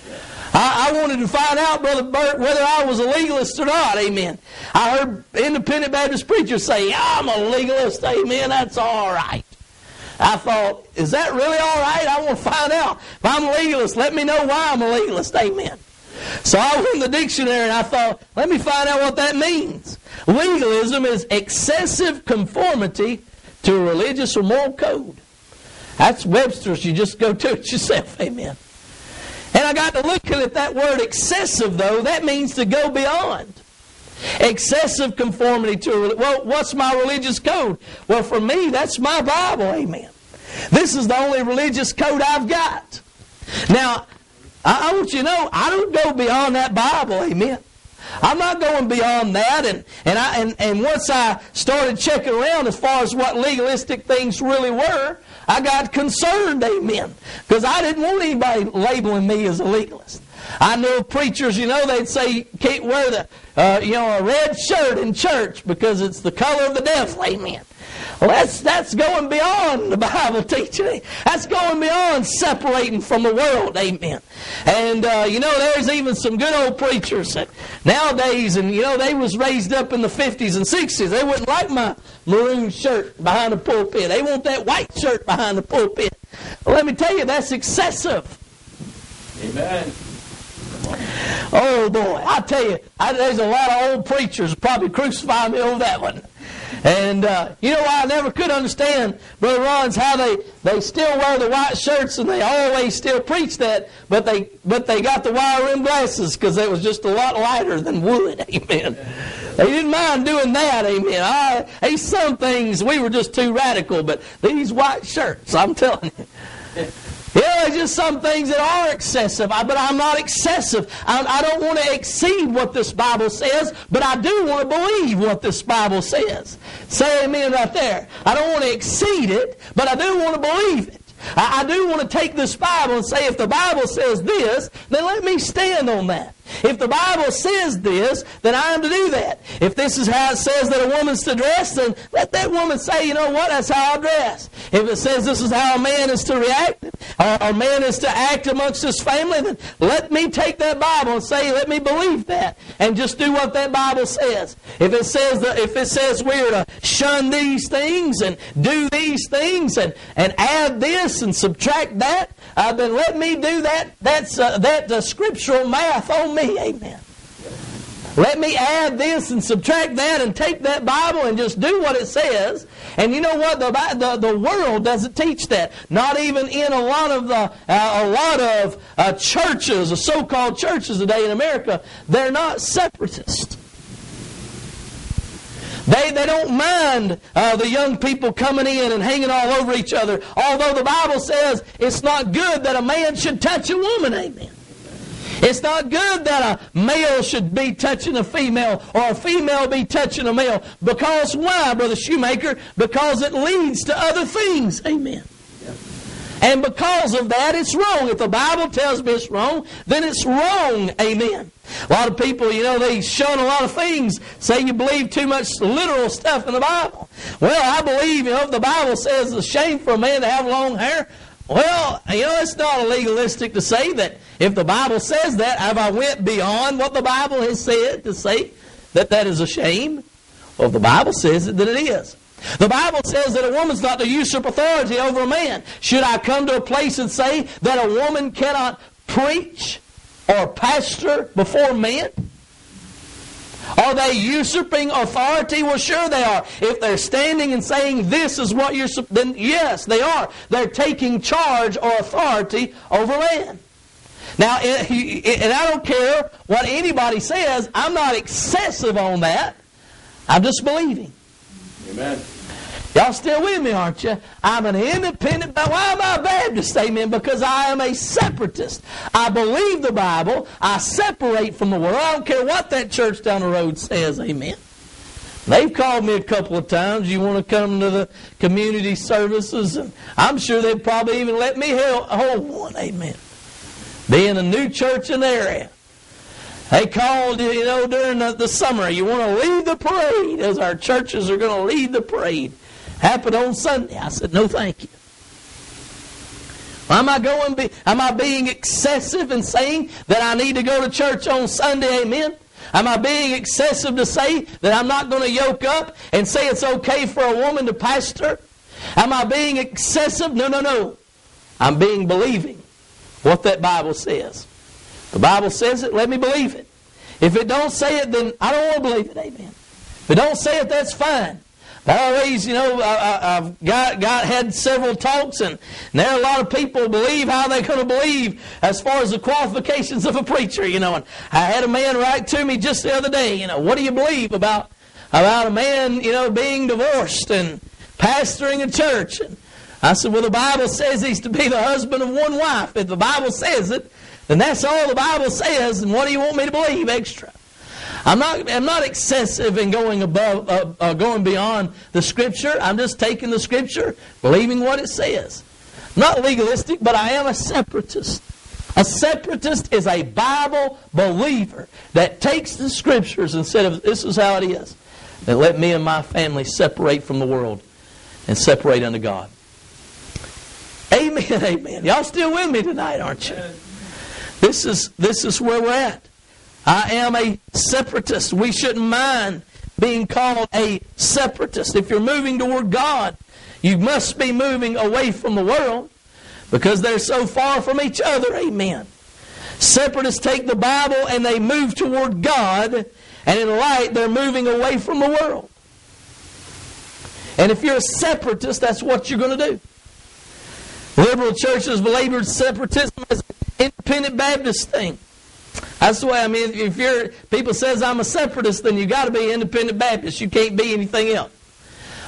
I wanted to find out, Brother Bert, whether I was a legalist or not, amen. I heard Independent Baptist preachers say, I'm a legalist, amen, that's all right. I thought, is that really all right? I want to find out. If I'm a legalist, let me know why I'm a legalist. Amen. So I went in the dictionary and I thought, let me find out what that means. Legalism is excessive conformity to a religious or moral code. That's Webster's. You just go to it yourself. Amen. And I got to looking at that word excessive, though. That means to go beyond. Excessive conformity to, well, what's my religious code? Well, for me, that's my Bible, amen. This is the only religious code I've got. Now, I want you to know, I don't go beyond that Bible, amen. I'm not going beyond that, and once I started checking around as far as what legalistic things really were, I got concerned, amen, because I didn't want anybody labeling me as a legalist. I know preachers, they'd say you can't wear a red shirt in church because it's the color of the devil. Amen. Well, that's going beyond the Bible teaching. That's going beyond separating from the world. Amen. And, there's even some good old preachers that nowadays, and, they was raised up in the 50s and 60s. They wouldn't like my maroon shirt behind the pulpit. They want that white shirt behind the pulpit. Well, let me tell you, that's excessive. Amen. Oh, boy. I tell you, there's a lot of old preachers probably crucify me over that one. And I never could understand, Brother Ron's, how they still wear the white shirts and they always still preach that, but they got the wire rim glasses because it was just a lot lighter than wood. Amen. They didn't mind doing that. Amen. Some things we were just too radical, but these white shirts, I'm telling you. Yeah, there's just some things that are excessive, but I'm not excessive. I don't want to exceed what this Bible says, but I do want to believe what this Bible says. Say amen right there. I don't want to exceed it, but I do want to believe it. I do want to take this Bible and say, if the Bible says this, then let me stand on that. If the Bible says this, then I am to do that. If this is how it says that a woman's to dress, then let that woman say, you know what, that's how I dress. If it says this is how a man is to react, or a man is to act amongst his family, then let me take that Bible and say, let me believe that, and just do what that Bible says. If it says we're to shun these things and do these things and add this and subtract that, then let me do that. That's scriptural math on me. Amen. Let me add this and subtract that and take that Bible and just do what it says. And you know what? The world doesn't teach that. Not even in a lot of churches, the so-called churches today in America, they're not separatists. They don't mind the young people coming in and hanging all over each other. Although the Bible says it's not good that a man should touch a woman. Amen. It's not good that a male should be touching a female or a female be touching a male. Because why, Brother Shoemaker? Because it leads to other things. Amen. And because of that, it's wrong. If the Bible tells me it's wrong, then it's wrong. Amen. A lot of people, they shun a lot of things, say you believe too much literal stuff in the Bible. Well, I believe, if the Bible says it's a shame for a man to have long hair, well, it's not legalistic to say that if the Bible says that, have I went beyond what the Bible has said to say that is a shame? Well, if the Bible says it, then it is. The Bible says that a woman's not to usurp authority over a man. Should I come to a place and say that a woman cannot preach or pastor before men? Are they usurping authority? Well, sure they are. If they're standing and saying this is what you're, then yes, they are. They're taking charge or authority over man. Now, and I don't care what anybody says. I'm not excessive on that. I'm just believing. Amen. Y'all still with me, aren't you? I'm an independent. Why am I a Baptist? Amen. Because I am a separatist. I believe the Bible. I separate from the world. I don't care what that church down the road says. Amen. They've called me a couple of times. You want to come to the community services? And I'm sure they'd probably even let me hold one. Amen. Being a new church in the area. They called, during the summer, you want to lead the parade, as our churches are going to lead the parade. Happened on Sunday. I said, no, thank you. Am I being excessive in saying that I need to go to church on Sunday? Amen. Am I being excessive to say that I'm not going to yoke up and say it's okay for a woman to pastor? Am I being excessive? No. I'm being believing what that Bible says. The Bible says it, let me believe it. If it don't say it, then I don't want to believe it. Amen. If it don't say it, that's fine. But always, I've had several talks, and there are a lot of people believe how they're going to believe as far as the qualifications of a preacher, And I had a man write to me just the other day, what do you believe about a man, being divorced and pastoring a church? And I said, well, the Bible says he's to be the husband of one wife. If the Bible says it, then that's all the Bible says, and what do you want me to believe extra? I'm not excessive in going beyond the Scripture. I'm just taking the Scripture, believing what it says. I'm not legalistic, but I am a separatist. A separatist is a Bible believer that takes the Scriptures and says, this is how it is. Then let me and my family separate from the world and separate unto God. Amen, amen. Y'all still with me tonight, aren't you? This is where we're at. I am a separatist. We shouldn't mind being called a separatist. If you're moving toward God, you must be moving away from the world because they're so far from each other. Amen. Separatists take the Bible and they move toward God, and in light, they're moving away from the world. And if you're a separatist, that's what you're going to do. Liberal churches believe separatism is an independent Baptist thing. That's the way, if people says I'm a separatist, then you got to be independent Baptist. You can't be anything else.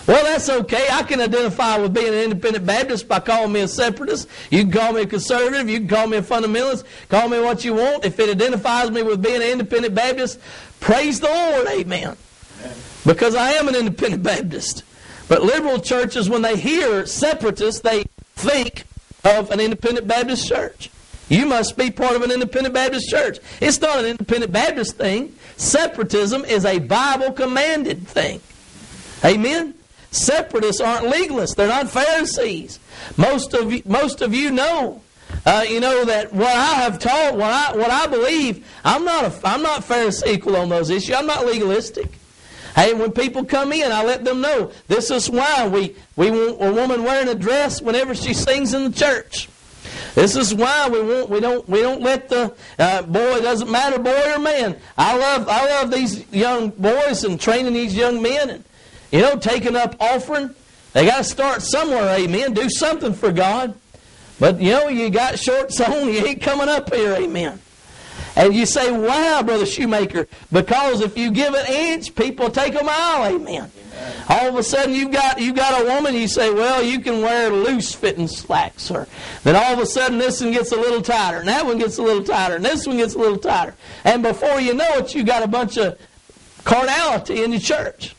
Well, that's okay. I can identify with being an independent Baptist by calling me a separatist. You can call me a conservative. You can call me a fundamentalist. Call me what you want. If it identifies me with being an independent Baptist, praise the Lord. Amen. Because I am an independent Baptist. But liberal churches, when they hear separatists, they think of an independent Baptist church. You must be part of an independent Baptist church. It's not an independent Baptist thing. Separatism is a Bible-commanded thing. Amen? Separatists aren't legalists. They're not Pharisees. Most of you know, that what I have taught, what I believe, I'm not Pharisaical on those issues. I'm not legalistic. Hey, when people come in, I let them know this is why we want a woman wearing a dress whenever she sings in the church. This is why we don't let the boy, it doesn't matter boy or man. I love these young boys and training these young men and taking up offering. They got to start somewhere, amen. Do something for God. But, you got shorts on, you ain't coming up here, amen. And you say, wow, Brother Shoemaker, because if you give an inch, people take a mile, amen. All of a sudden you got a woman, you say, well, you can wear loose-fitting slacks. Or then all of a sudden this one gets a little tighter, and that one gets a little tighter, and this one gets a little tighter. And before you know it, you got a bunch of carnality in your church.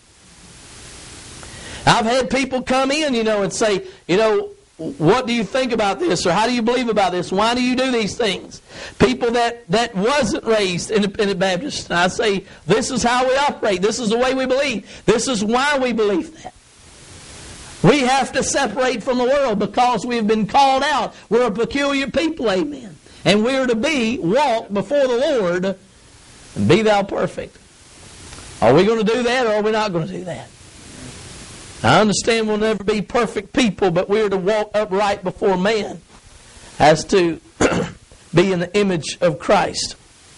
I've had people come in, and say, what do you think about this? Or how do you believe about this? Why do you do these things? People that wasn't raised independent Baptists. And I say, this is how we operate. This is the way we believe. This is why we believe that. We have to separate from the world because we have been called out. We're a peculiar people, amen. And we're to walk before the Lord and be thou perfect. Are we going to do that or are we not going to do that? I understand we'll never be perfect people, but we're to walk upright before man as to be in the image of Christ.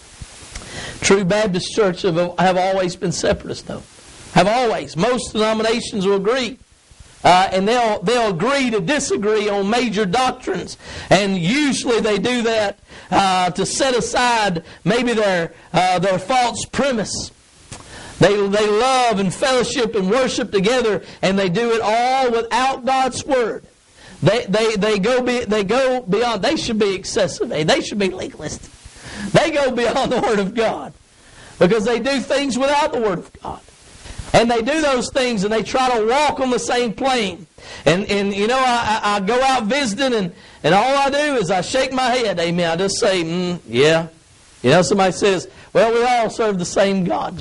True Baptist churches have always been separatists, though. Have always. Most denominations will agree. And they'll agree to disagree on major doctrines. And usually they do that to set aside maybe their false premise. They love and fellowship and worship together, and they do it all without God's Word. They go beyond. They should be excessive. They should be legalistic. They go beyond the Word of God because they do things without the Word of God. And they do those things, and they try to walk on the same plane. And I go out visiting, and all I do is I shake my head. Amen. I just say, yeah. Somebody says, well, we all serve the same God.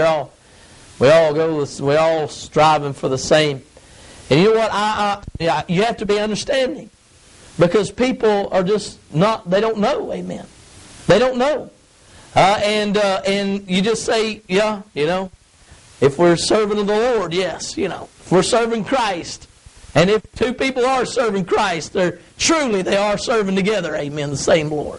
We all striving for the same. And you know what? You have to be understanding. Because people are just not, they don't know, amen. They don't know. And you just say, yeah, if we're serving the Lord, yes, if we're serving Christ. And if two people are serving Christ, they are serving together, amen, the same Lord.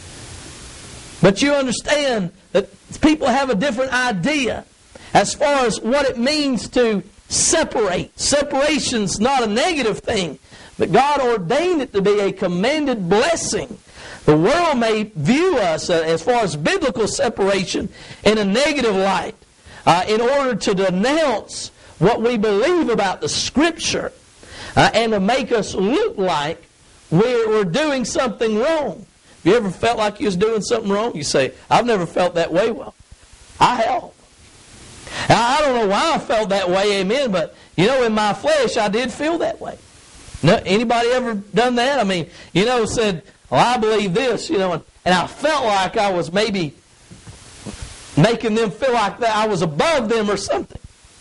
But you understand that people have a different idea as far as what it means to separate. Separation's not a negative thing, but God ordained it to be a commanded blessing. The world may view us, as far as biblical separation, in a negative light in order to denounce what we believe about the Scripture and to make us look like we're doing something wrong. Have you ever felt like you was doing something wrong? You say, I've never felt that way. Well, I have. Now, I don't know why I felt that way, amen, but, in my flesh, I did feel that way. No, anybody ever done that? I mean, said, well, I believe this, and I felt like I was maybe making them feel like that I was above them or something.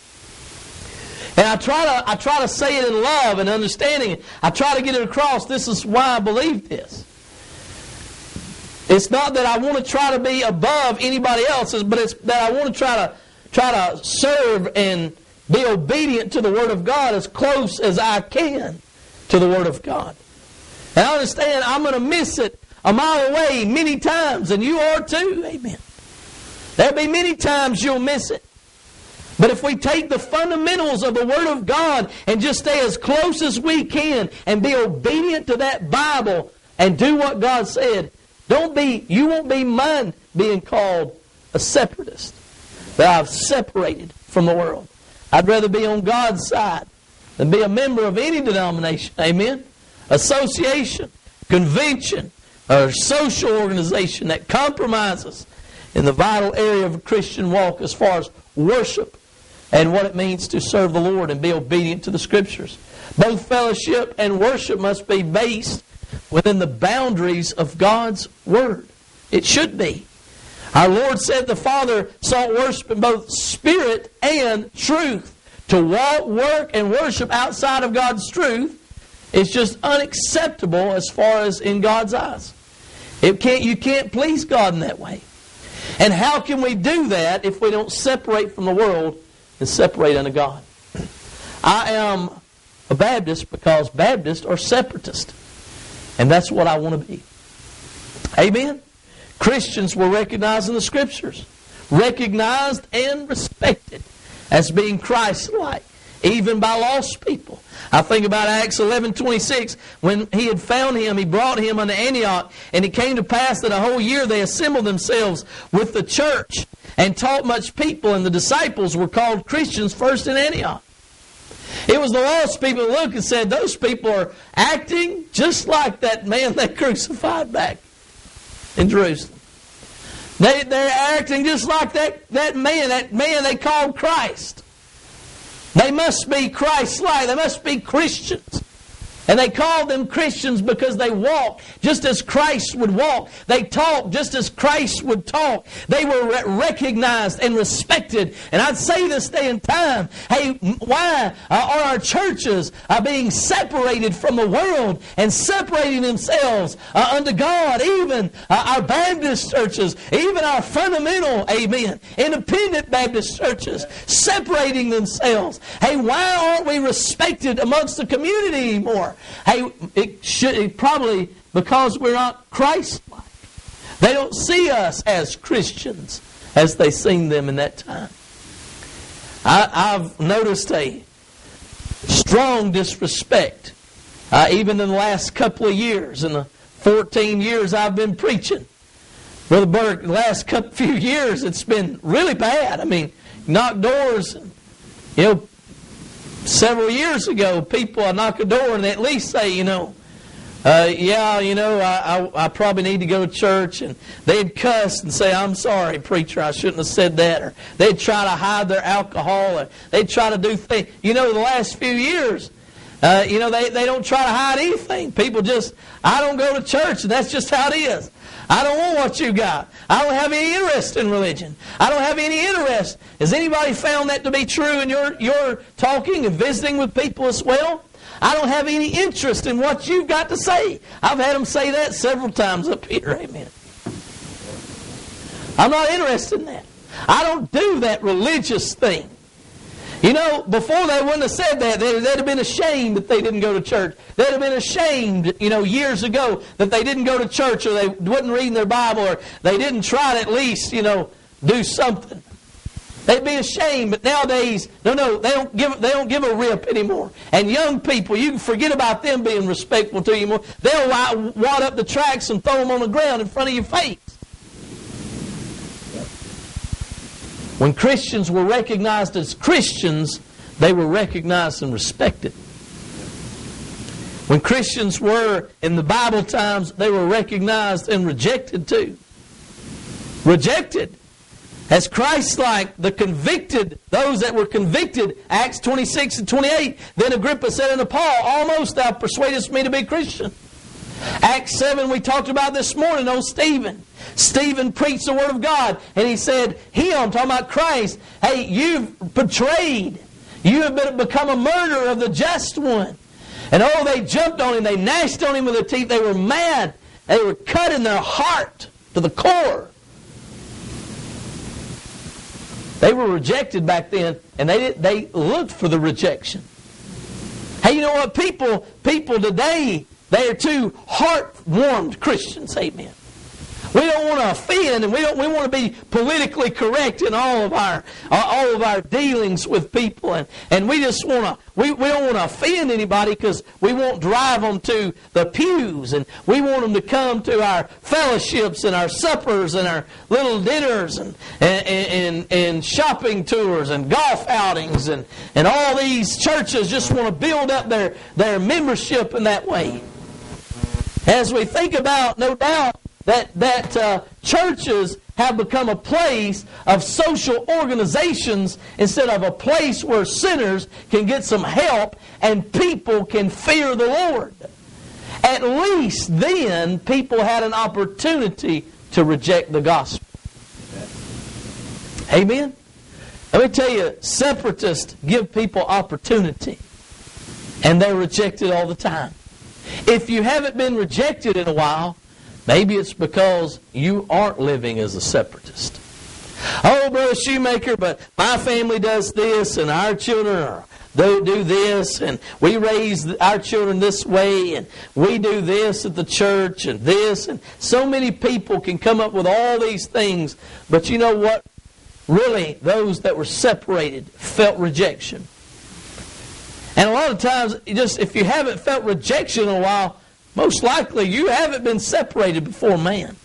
And I try to say it in love and understanding. I try to get it across. This is why I believe this. It's not that I want to try to be above anybody else's, but it's that I want to try to serve and be obedient to the Word of God as close as I can to the Word of God. And I understand I'm going to miss it a mile away many times, and you are too. Amen. There'll be many times you'll miss it. But if we take the fundamentals of the Word of God and just stay as close as we can and be obedient to that Bible and do what God said, you won't be mind being called a separatist. That I've separated from the world. I'd rather be on God's side than be a member of any denomination. Amen? Association, convention, or social organization that compromises in the vital area of a Christian walk as far as worship and what it means to serve the Lord and be obedient to the Scriptures. Both fellowship and worship must be based within the boundaries of God's Word. It should be. Our Lord said the Father sought worship in both spirit and truth. To walk, work, and worship outside of God's truth is just unacceptable as far as in God's eyes. You can't please God in that way. And how can we do that if we don't separate from the world and separate unto God? I am a Baptist because Baptists are separatists. And that's what I want to be. Amen? Christians were recognized in the Scriptures. Recognized and respected as being Christ-like, even by lost people. I think about Acts 11:26. When he had found him, he brought him unto Antioch. And it came to pass that a whole year they assembled themselves with the church and taught much people. And the disciples were called Christians first in Antioch. It was the lost people that looked and said, those people are acting just like that man they crucified back in Jerusalem. They're acting just like that man they called Christ. They must be Christ-like. They must be Christians. And they called them Christians because they walked just as Christ would walk. They talked just as Christ would talk. They were recognized and respected. And I'd say this day and time, hey, why are our churches being separated from the world and separating themselves unto God? Even our Baptist churches, even our fundamental, amen, independent Baptist churches, separating themselves. Hey, why aren't we respected amongst the community anymore? Hey, it probably because we're not Christ-like. They don't see us as Christians as they seen them in that time. I've noticed a strong disrespect, even in the last couple of years, in the 14 years I've been preaching. Brother Burke, the last few years it's been really bad. I mean, knock doors, and, several years ago, people I knock a door and they at least say, I probably need to go to church. And they'd cuss and say, I'm sorry, preacher, I shouldn't have said that. Or they'd try to hide their alcohol. Or they'd try to do things. The last few years, they don't try to hide anything. People just, I don't go to church, and that's just how it is. I don't want what you got. I don't have any interest in religion. I don't have any interest. Has anybody found that to be true in your talking and visiting with people as well? I don't have any interest in what you've got to say. I've had them say that several times up here. Amen. I'm not interested in that. I don't do that religious thing. Before they wouldn't have said that. They'd have been ashamed that they didn't go to church. They'd have been ashamed, years ago that they didn't go to church, or they wouldn't read their Bible, or they didn't try to at least, do something. They'd be ashamed. But nowadays, no, they don't give a rip anymore. And young people, you can forget about them being respectful to you more. They'll wad up the tracts and throw them on the ground in front of your face. When Christians were recognized as Christians, they were recognized and respected. When Christians were, in the Bible times, they were recognized and rejected too. Rejected. As Christ-like, those that were convicted, Acts 26 and 28, then Agrippa said unto Paul, almost thou persuadest me to be Christian. Acts 7, we talked about this morning, Stephen. Stephen preached the Word of God, and he said, I'm talking about Christ, hey, you've betrayed. You have become a murderer of the just one. And they jumped on him, they gnashed on him with their teeth, they were mad. They were cut in their heart to the core. They were rejected back then, and they looked for the rejection. Hey, you know what? People today, they are too heart-warmed Christians, amen. We don't want to offend, and we want to be politically correct in all of our dealings with people, and we just want to we don't want to offend anybody because we won't drive them to the pews, and we want them to come to our fellowships and our suppers and our little dinners and shopping tours and golf outings, and all these churches just want to build up their membership in that way. As we think about, no doubt, that churches have become a place of social organizations instead of a place where sinners can get some help and people can fear the Lord. At least then, people had an opportunity to reject the gospel. Amen? Let me tell you, separatists give people opportunity, and they're rejected all the time. If you haven't been rejected in a while, maybe it's because you aren't living as a separatist. Oh, Brother Shoemaker, but my family does this, and our children do this, and we raise our children this way, and we do this at the church, and this, and so many people can come up with all these things. But you know what? Really, those that were separated felt rejection. And a lot of times, if you haven't felt rejection in a while, most likely you haven't been separated before man.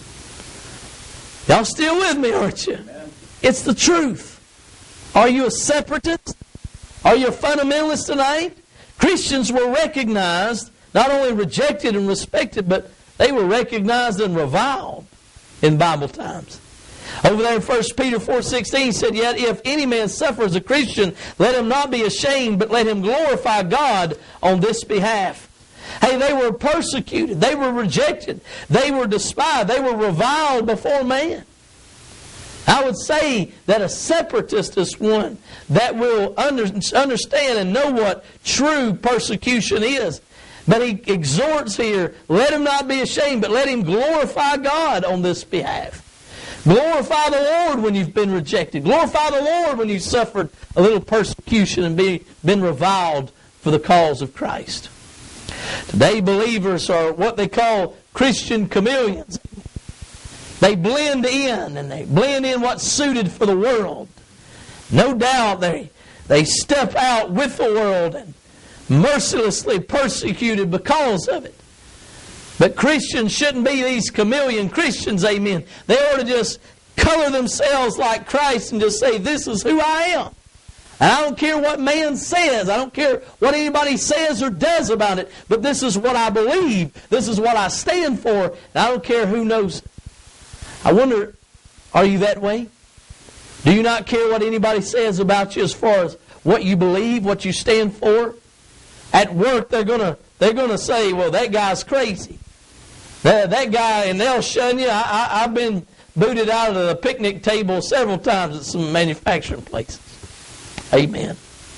Y'all still with me, aren't you? Amen. It's the truth. Are you a separatist? Are you a fundamentalist tonight? Christians were recognized, not only rejected and respected, but they were recognized and reviled in Bible times. Over there in 1 Peter 4:16 said, "Yet if any man suffer as a Christian, let him not be ashamed, but let him glorify God on this behalf." Hey, they were persecuted. They were rejected. They were despised. They were reviled before man. I would say that a separatist is one that will understand and know what true persecution is. But he exhorts here, let him not be ashamed, but let him glorify God on this behalf. Glorify the Lord when you've been rejected. Glorify the Lord when you've suffered a little persecution and been reviled for the cause of Christ. Today, believers are what they call Christian chameleons. They blend in, and they blend in what's suited for the world. No doubt they step out with the world and mercilessly persecuted because of it. But Christians shouldn't be these chameleon Christians, amen. They ought to just color themselves like Christ and just say, this is who I am. And I don't care what man says. I don't care what anybody says or does about it. But this is what I believe. This is what I stand for. And I don't care who knows it. I wonder, are you that way? Do you not care what anybody says about you as far as what you believe, what you stand for? At work, they're gonna say, well, that guy's crazy. That guy, and they'll shun you. I've been booted out of the picnic table several times at some manufacturing places. Amen.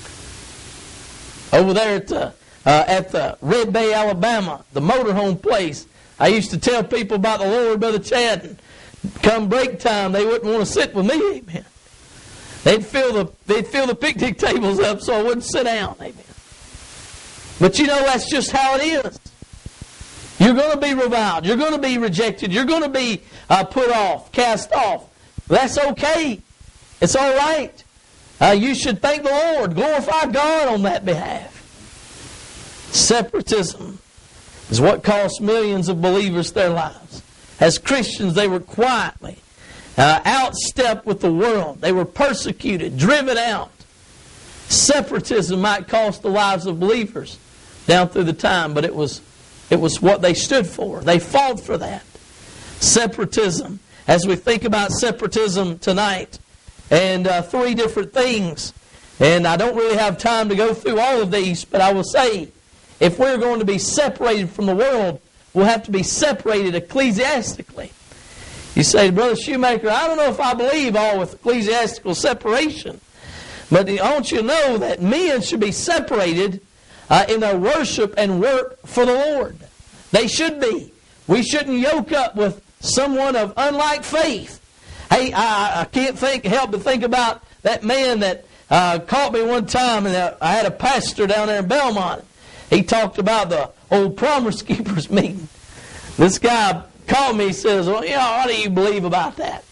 Over there at the Red Bay, Alabama, the motorhome place, I used to tell people about the Lord, Brother Chad, and come break time, they wouldn't want to sit with me. Amen. They'd fill the picnic tables up so I wouldn't sit down. Amen. But you know, that's just how it is. You're going to be reviled. You're going to be rejected. You're going to be put off, cast off. That's okay. It's all right. You should thank the Lord. Glorify God on that behalf. Separatism is what cost millions of believers their lives. As Christians, they were quietly outstepped with the world. They were persecuted, driven out. Separatism might cost the lives of believers down through the time, but it was what they stood for. They fought for that. Separatism. As we think about separatism tonight, and three different things, and I don't really have time to go through all of these, but I will say, if we're going to be separated from the world, we'll have to be separated ecclesiastically. You say, Brother Shoemaker, I don't know if I believe all with ecclesiastical separation. But I want you to know that men should be separated in their worship and work for the Lord. They should be. We shouldn't yoke up with someone of unlike faith. Hey, I can't help but think about that man that caught me one time, and I had a pastor down there in Belmont. He talked about the old Promise Keepers meeting. This guy called me, he says, well, what do you believe about that?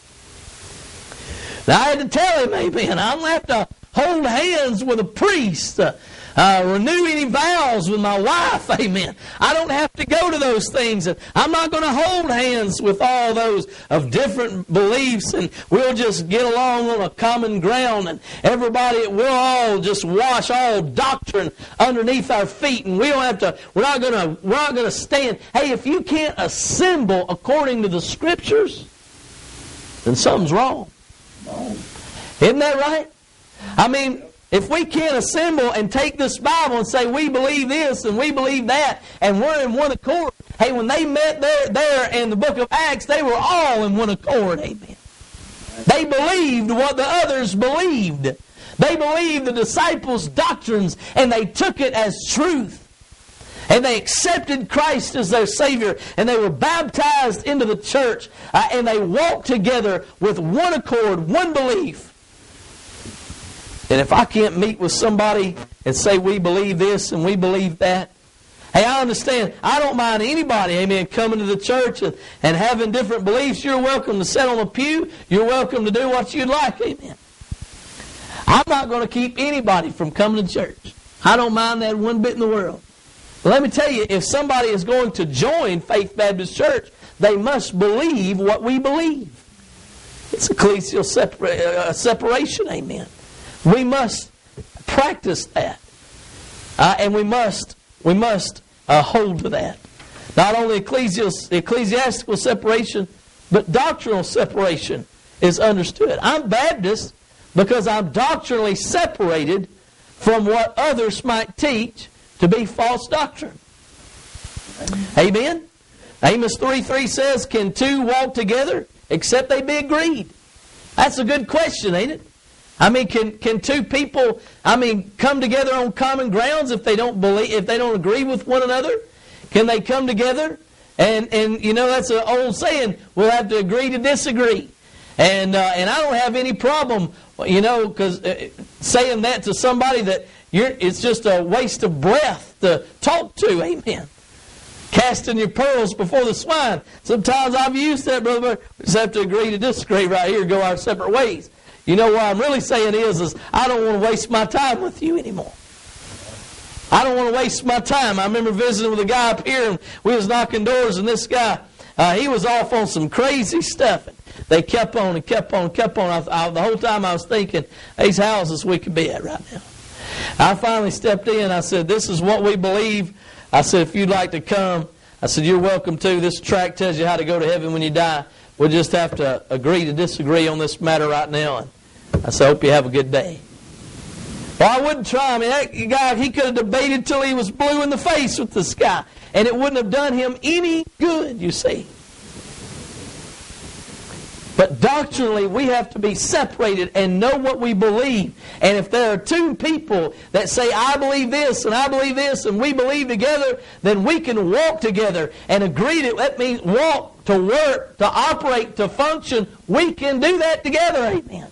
Now, I had to tell him, amen, I don't have to hold hands with a priest, renew any vows with my wife, amen. I don't have to go to those things. And I'm not going to hold hands with all those of different beliefs, and we'll just get along on a common ground, and everybody, we'll all just wash all doctrine underneath our feet, and we don't have to, we're not going to stand. Hey, if you can't assemble according to the Scriptures, then something's wrong. Isn't that right? I mean, if we can't assemble and take this Bible and say we believe this and we believe that and we're in one accord. Hey, when they met there in the book of Acts, they were all in one accord. Amen. They believed what the others believed. They believed the disciples' doctrines and they took it as truth. And they accepted Christ as their Savior. And they were baptized into the church. And they walked together with one accord, one belief. And if I can't meet with somebody and say we believe this and we believe that, hey, I understand. I don't mind anybody, amen, coming to the church and having different beliefs. You're welcome to sit on a pew. You're welcome to do what you'd like, amen. I'm not going to keep anybody from coming to church. I don't mind that one bit in the world. But let me tell you, if somebody is going to join Faith Baptist Church, they must believe what we believe. It's ecclesial separation, amen. We must practice that. And we must hold to that. Not only ecclesiastical separation, but doctrinal separation is understood. I'm Baptist because I'm doctrinally separated from what others might teach to be false doctrine. Amen? Amos 3:3 says, can two walk together except they be agreed? That's a good question, ain't it? I mean, can two people, come together on common grounds if they don't agree with one another? Can they come together? And that's an old saying, we'll have to agree to disagree. And I don't have any problem, because saying that to somebody that it's just a waste of breath to talk to, amen. Casting your pearls before the swine. Sometimes I've used that, brother. We just have to agree to disagree right here, go our separate ways. You know what I'm really saying is I don't want to waste my time with you anymore. I don't want to waste my time. I remember visiting with a guy up here, and we was knocking doors, and this guy, he was off on some crazy stuff. And they kept on and kept on and kept on. The whole time I was thinking, these houses we could be at right now. I finally stepped in. I said, this is what we believe. I said, if you'd like to come, I said, you're welcome to. This tract tells you how to go to heaven when you die. We'll just have to agree to disagree on this matter right now. And I said, hope you have a good day. Well, I wouldn't try. That guy, he could have debated till he was blue in the face with this guy. And it wouldn't have done him any good, you see. But doctrinally, we have to be separated and know what we believe. And if there are two people that say, I believe this and I believe this and we believe together, then we can walk together and agree to. That means walk, to work, to operate, to function. We can do that together, amen.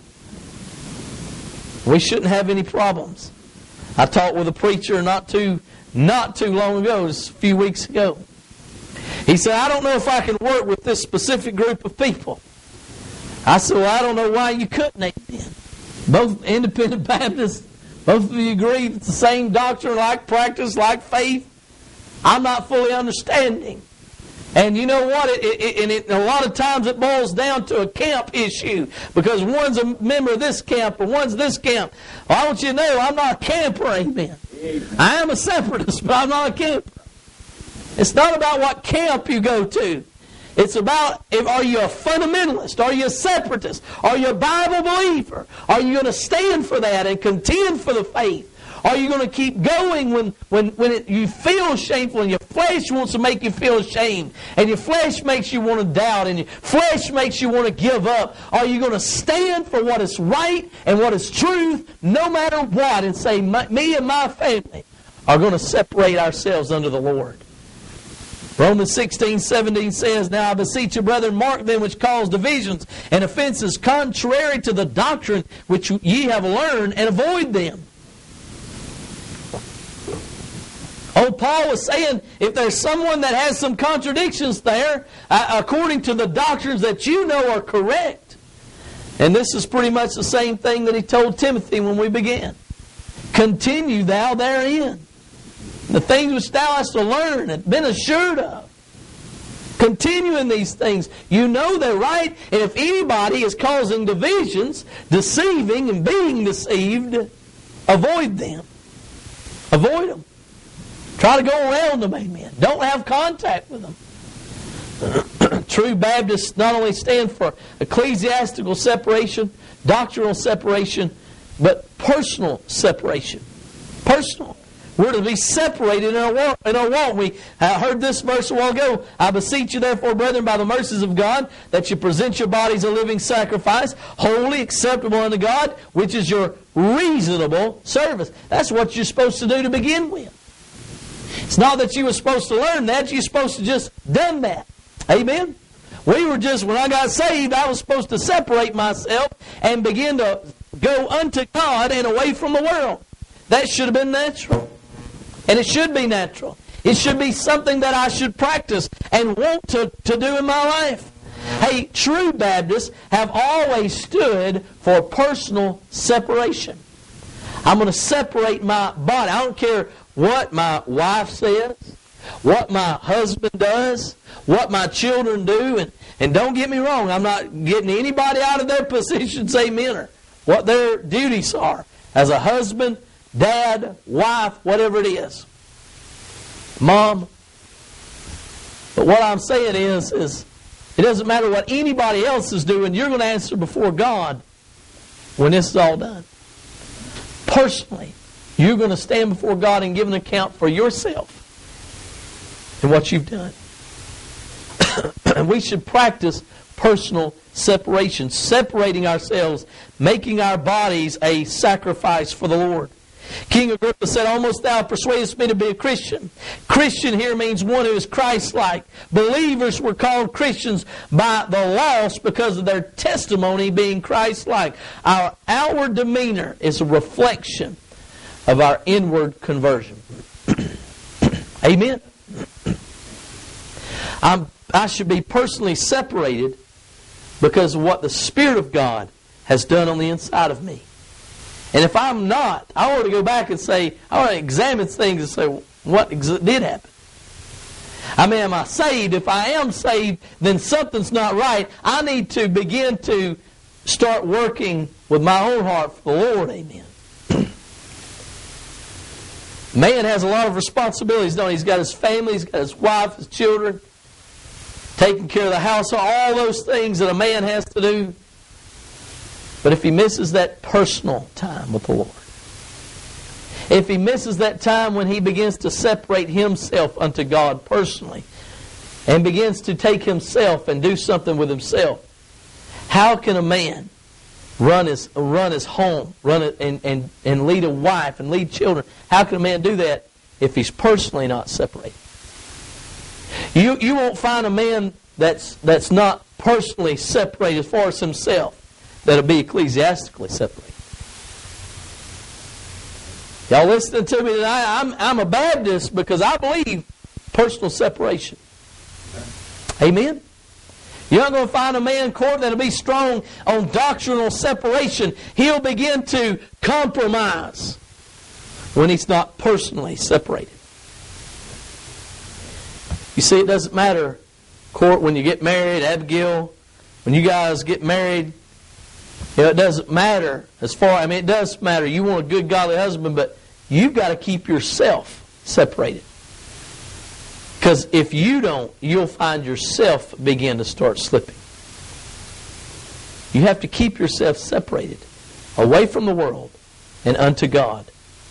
We shouldn't have any problems. I talked with a preacher not too long ago, it was a few weeks ago. He said, I don't know if I can work with this specific group of people. I said, well, I don't know why you couldn't, amen. Both independent Baptists, both of you agree it's the same doctrine, like practice, like faith. I'm not fully understanding. And you know what? A lot of times it boils down to a camp issue. Because one's a member of this camp or one's this camp. Well, I want you to know I'm not a camper, amen. I am a separatist, but I'm not a camper. It's not about what camp you go to. It's about, are you a fundamentalist? Are you a separatist? Are you a Bible believer? Are you going to stand for that and contend for the faith? Are you going to keep going when you feel shameful and your flesh wants to make you feel ashamed and your flesh makes you want to doubt and your flesh makes you want to give up? Are you going to stand for what is right and what is truth no matter what and say, me and my family are going to separate ourselves unto the Lord? Romans 16:17 says, Now I beseech you, brethren, mark them which cause divisions and offenses contrary to the doctrine which ye have learned, and avoid them. Oh, Paul was saying, if there's someone that has some contradictions there, according to the doctrines that you know are correct. And this is pretty much the same thing that he told Timothy when we began. Continue thou therein. The things which thou hast to learn and been assured of. Continue in these things. You know they're right. And if anybody is causing divisions, deceiving and being deceived, avoid them. Avoid them. Try to go around them, amen. Don't have contact with them. True Baptists not only stand for ecclesiastical separation, doctrinal separation, but personal separation. Personal. We're to be separated in our walk. We heard this verse a while ago. I beseech you therefore, brethren, by the mercies of God, that you present your bodies a living sacrifice, holy, acceptable unto God, which is your reasonable service. That's what you're supposed to do to begin with. It's not that you were supposed to learn that. You're supposed to just done that. Amen? We were just, when I got saved, I was supposed to separate myself and begin to go unto God and away from the world. That should have been natural. And it should be natural. It should be something that I should practice and want to do in my life. Hey, true Baptists have always stood for personal separation. I'm going to separate my body. I don't care what my wife says, what my husband does, what my children do. And don't get me wrong, I'm not getting anybody out of their positions, amen, or what their duties are as a husband, dad, wife, whatever it is. Mom. But what I'm saying is it doesn't matter what anybody else is doing, you're going to answer before God when this is all done. Personally, you're going to stand before God and give an account for yourself and what you've done. And we should practice personal separation, separating ourselves, making our bodies a sacrifice for the Lord. King Agrippa said, almost thou persuadest me to be a Christian. Christian here means one who is Christ-like. Believers were called Christians by the lost because of their testimony being Christ-like. Our outward demeanor is a reflection of our inward conversion. Amen. I should be personally separated because of what the Spirit of God has done on the inside of me. And if I'm not, I ought to go back and say, I ought to examine things and say, what did happen? I mean, am I saved? If I am saved, then something's not right. I need to begin to start working with my own heart for the Lord. Amen. Man has a lot of responsibilities, don't he? He's got his family, he's got his wife, his children, taking care of the house, all those things that a man has to do. But if he misses that personal time with the Lord, if he misses that time when he begins to separate himself unto God personally and begins to take himself and do something with himself, how can a man run his home, and lead a wife and lead children? How can a man do that if he's personally not separated? You won't find a man that's not personally separated as far as himself that'll be ecclesiastically separated. Y'all listening to me tonight? I'm a Baptist because I believe personal separation. Amen? You're not going to find a man in court that'll be strong on doctrinal separation. He'll begin to compromise when he's not personally separated. You see, it doesn't matter, court, when you get married, Abigail, when you guys get married, it doesn't matter it does matter. You want a good, godly husband, but you've got to keep yourself separated. Because if you don't, you'll find yourself begin to start slipping. You have to keep yourself separated, away from the world and unto God.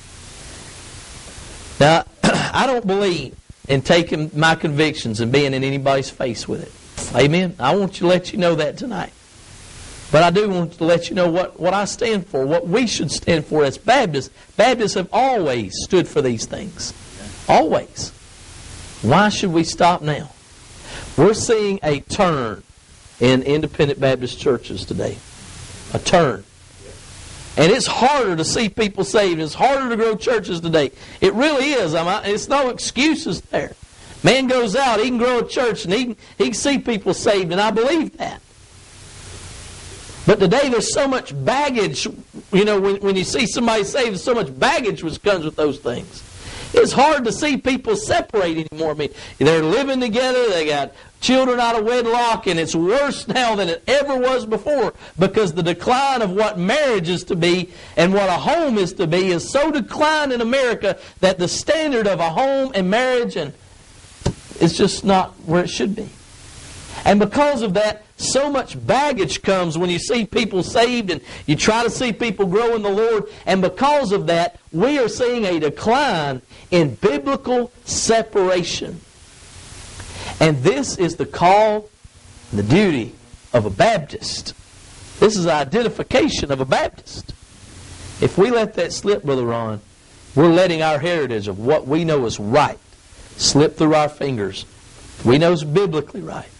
Now, I don't believe in taking my convictions and being in anybody's face with it. Amen? I want to let you know that tonight. But I do want to let you know what I stand for, what we should stand for as Baptists. Baptists have always stood for these things. Always. Why should we stop now? We're seeing a turn in independent Baptist churches today. A turn. And it's harder to see people saved. It's harder to grow churches today. It really is. It's no excuses there. Man goes out, he can grow a church, and he can see people saved, and I believe that. But today there's so much baggage. You know, when you see somebody saved, there's so much baggage which comes with those things. It's hard to see people separate anymore. I mean, they're living together, they got children out of wedlock, and it's worse now than it ever was before, because the decline of what marriage is to be and what a home is to be is so declined in America that the standard of a home and marriage is just not where it should be. And because of that, so much baggage comes when you see people saved and you try to see people grow in the Lord. And because of that, we are seeing a decline in biblical separation. And this is the call and the duty of a Baptist. This is the identification of a Baptist. If we let that slip, Brother Ron, we're letting our heritage of what we know is right slip through our fingers. We know it's biblically right.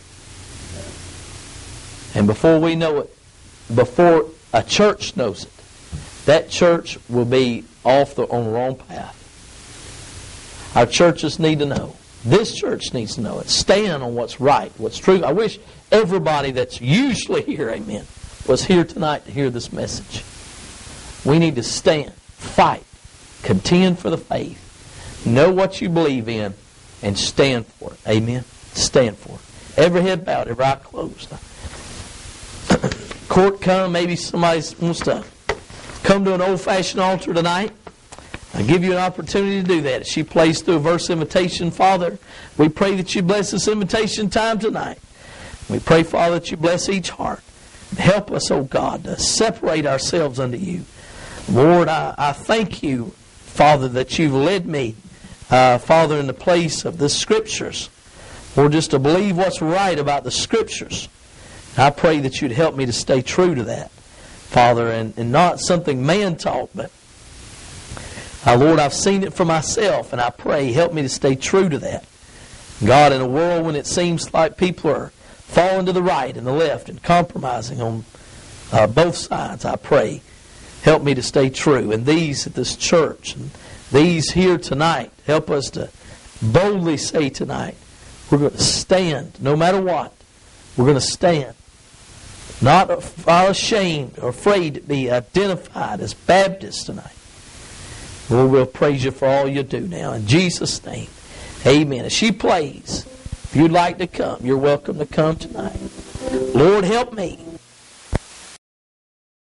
And before we know it, before a church knows it, that church will be on the wrong path. Our churches need to know. This church needs to know it. Stand on what's right, what's true. I wish everybody that's usually here, amen, was here tonight to hear this message. We need to stand, fight, contend for the faith, know what you believe in, and stand for it. Amen? Stand for it. Every head bowed, every eye closed. Court come, maybe somebody wants to come to an old-fashioned altar tonight. I give you an opportunity to do that. As she plays through a verse invitation, Father, we pray that you bless this invitation time tonight. We pray, Father, that you bless each heart. Help us, oh God, to separate ourselves unto you. Lord, I thank you, Father, that you've led me, Father, in the place of the Scriptures. Lord, just to believe what's right about the Scriptures. I pray that you'd help me to stay true to that, Father, and not something man taught, but Lord, I've seen it for myself, and I pray, help me to stay true to that. God, in a world when it seems like people are falling to the right and the left and compromising on both sides, I pray, help me to stay true. And these at this church, and these here tonight, help us to boldly say tonight, we're going to stand no matter what. We're going to stand. Not ashamed or afraid to be identified as Baptists tonight. Lord, we'll praise you for all you do now. In Jesus' name, amen. As she plays, if you'd like to come, you're welcome to come tonight. Lord, help me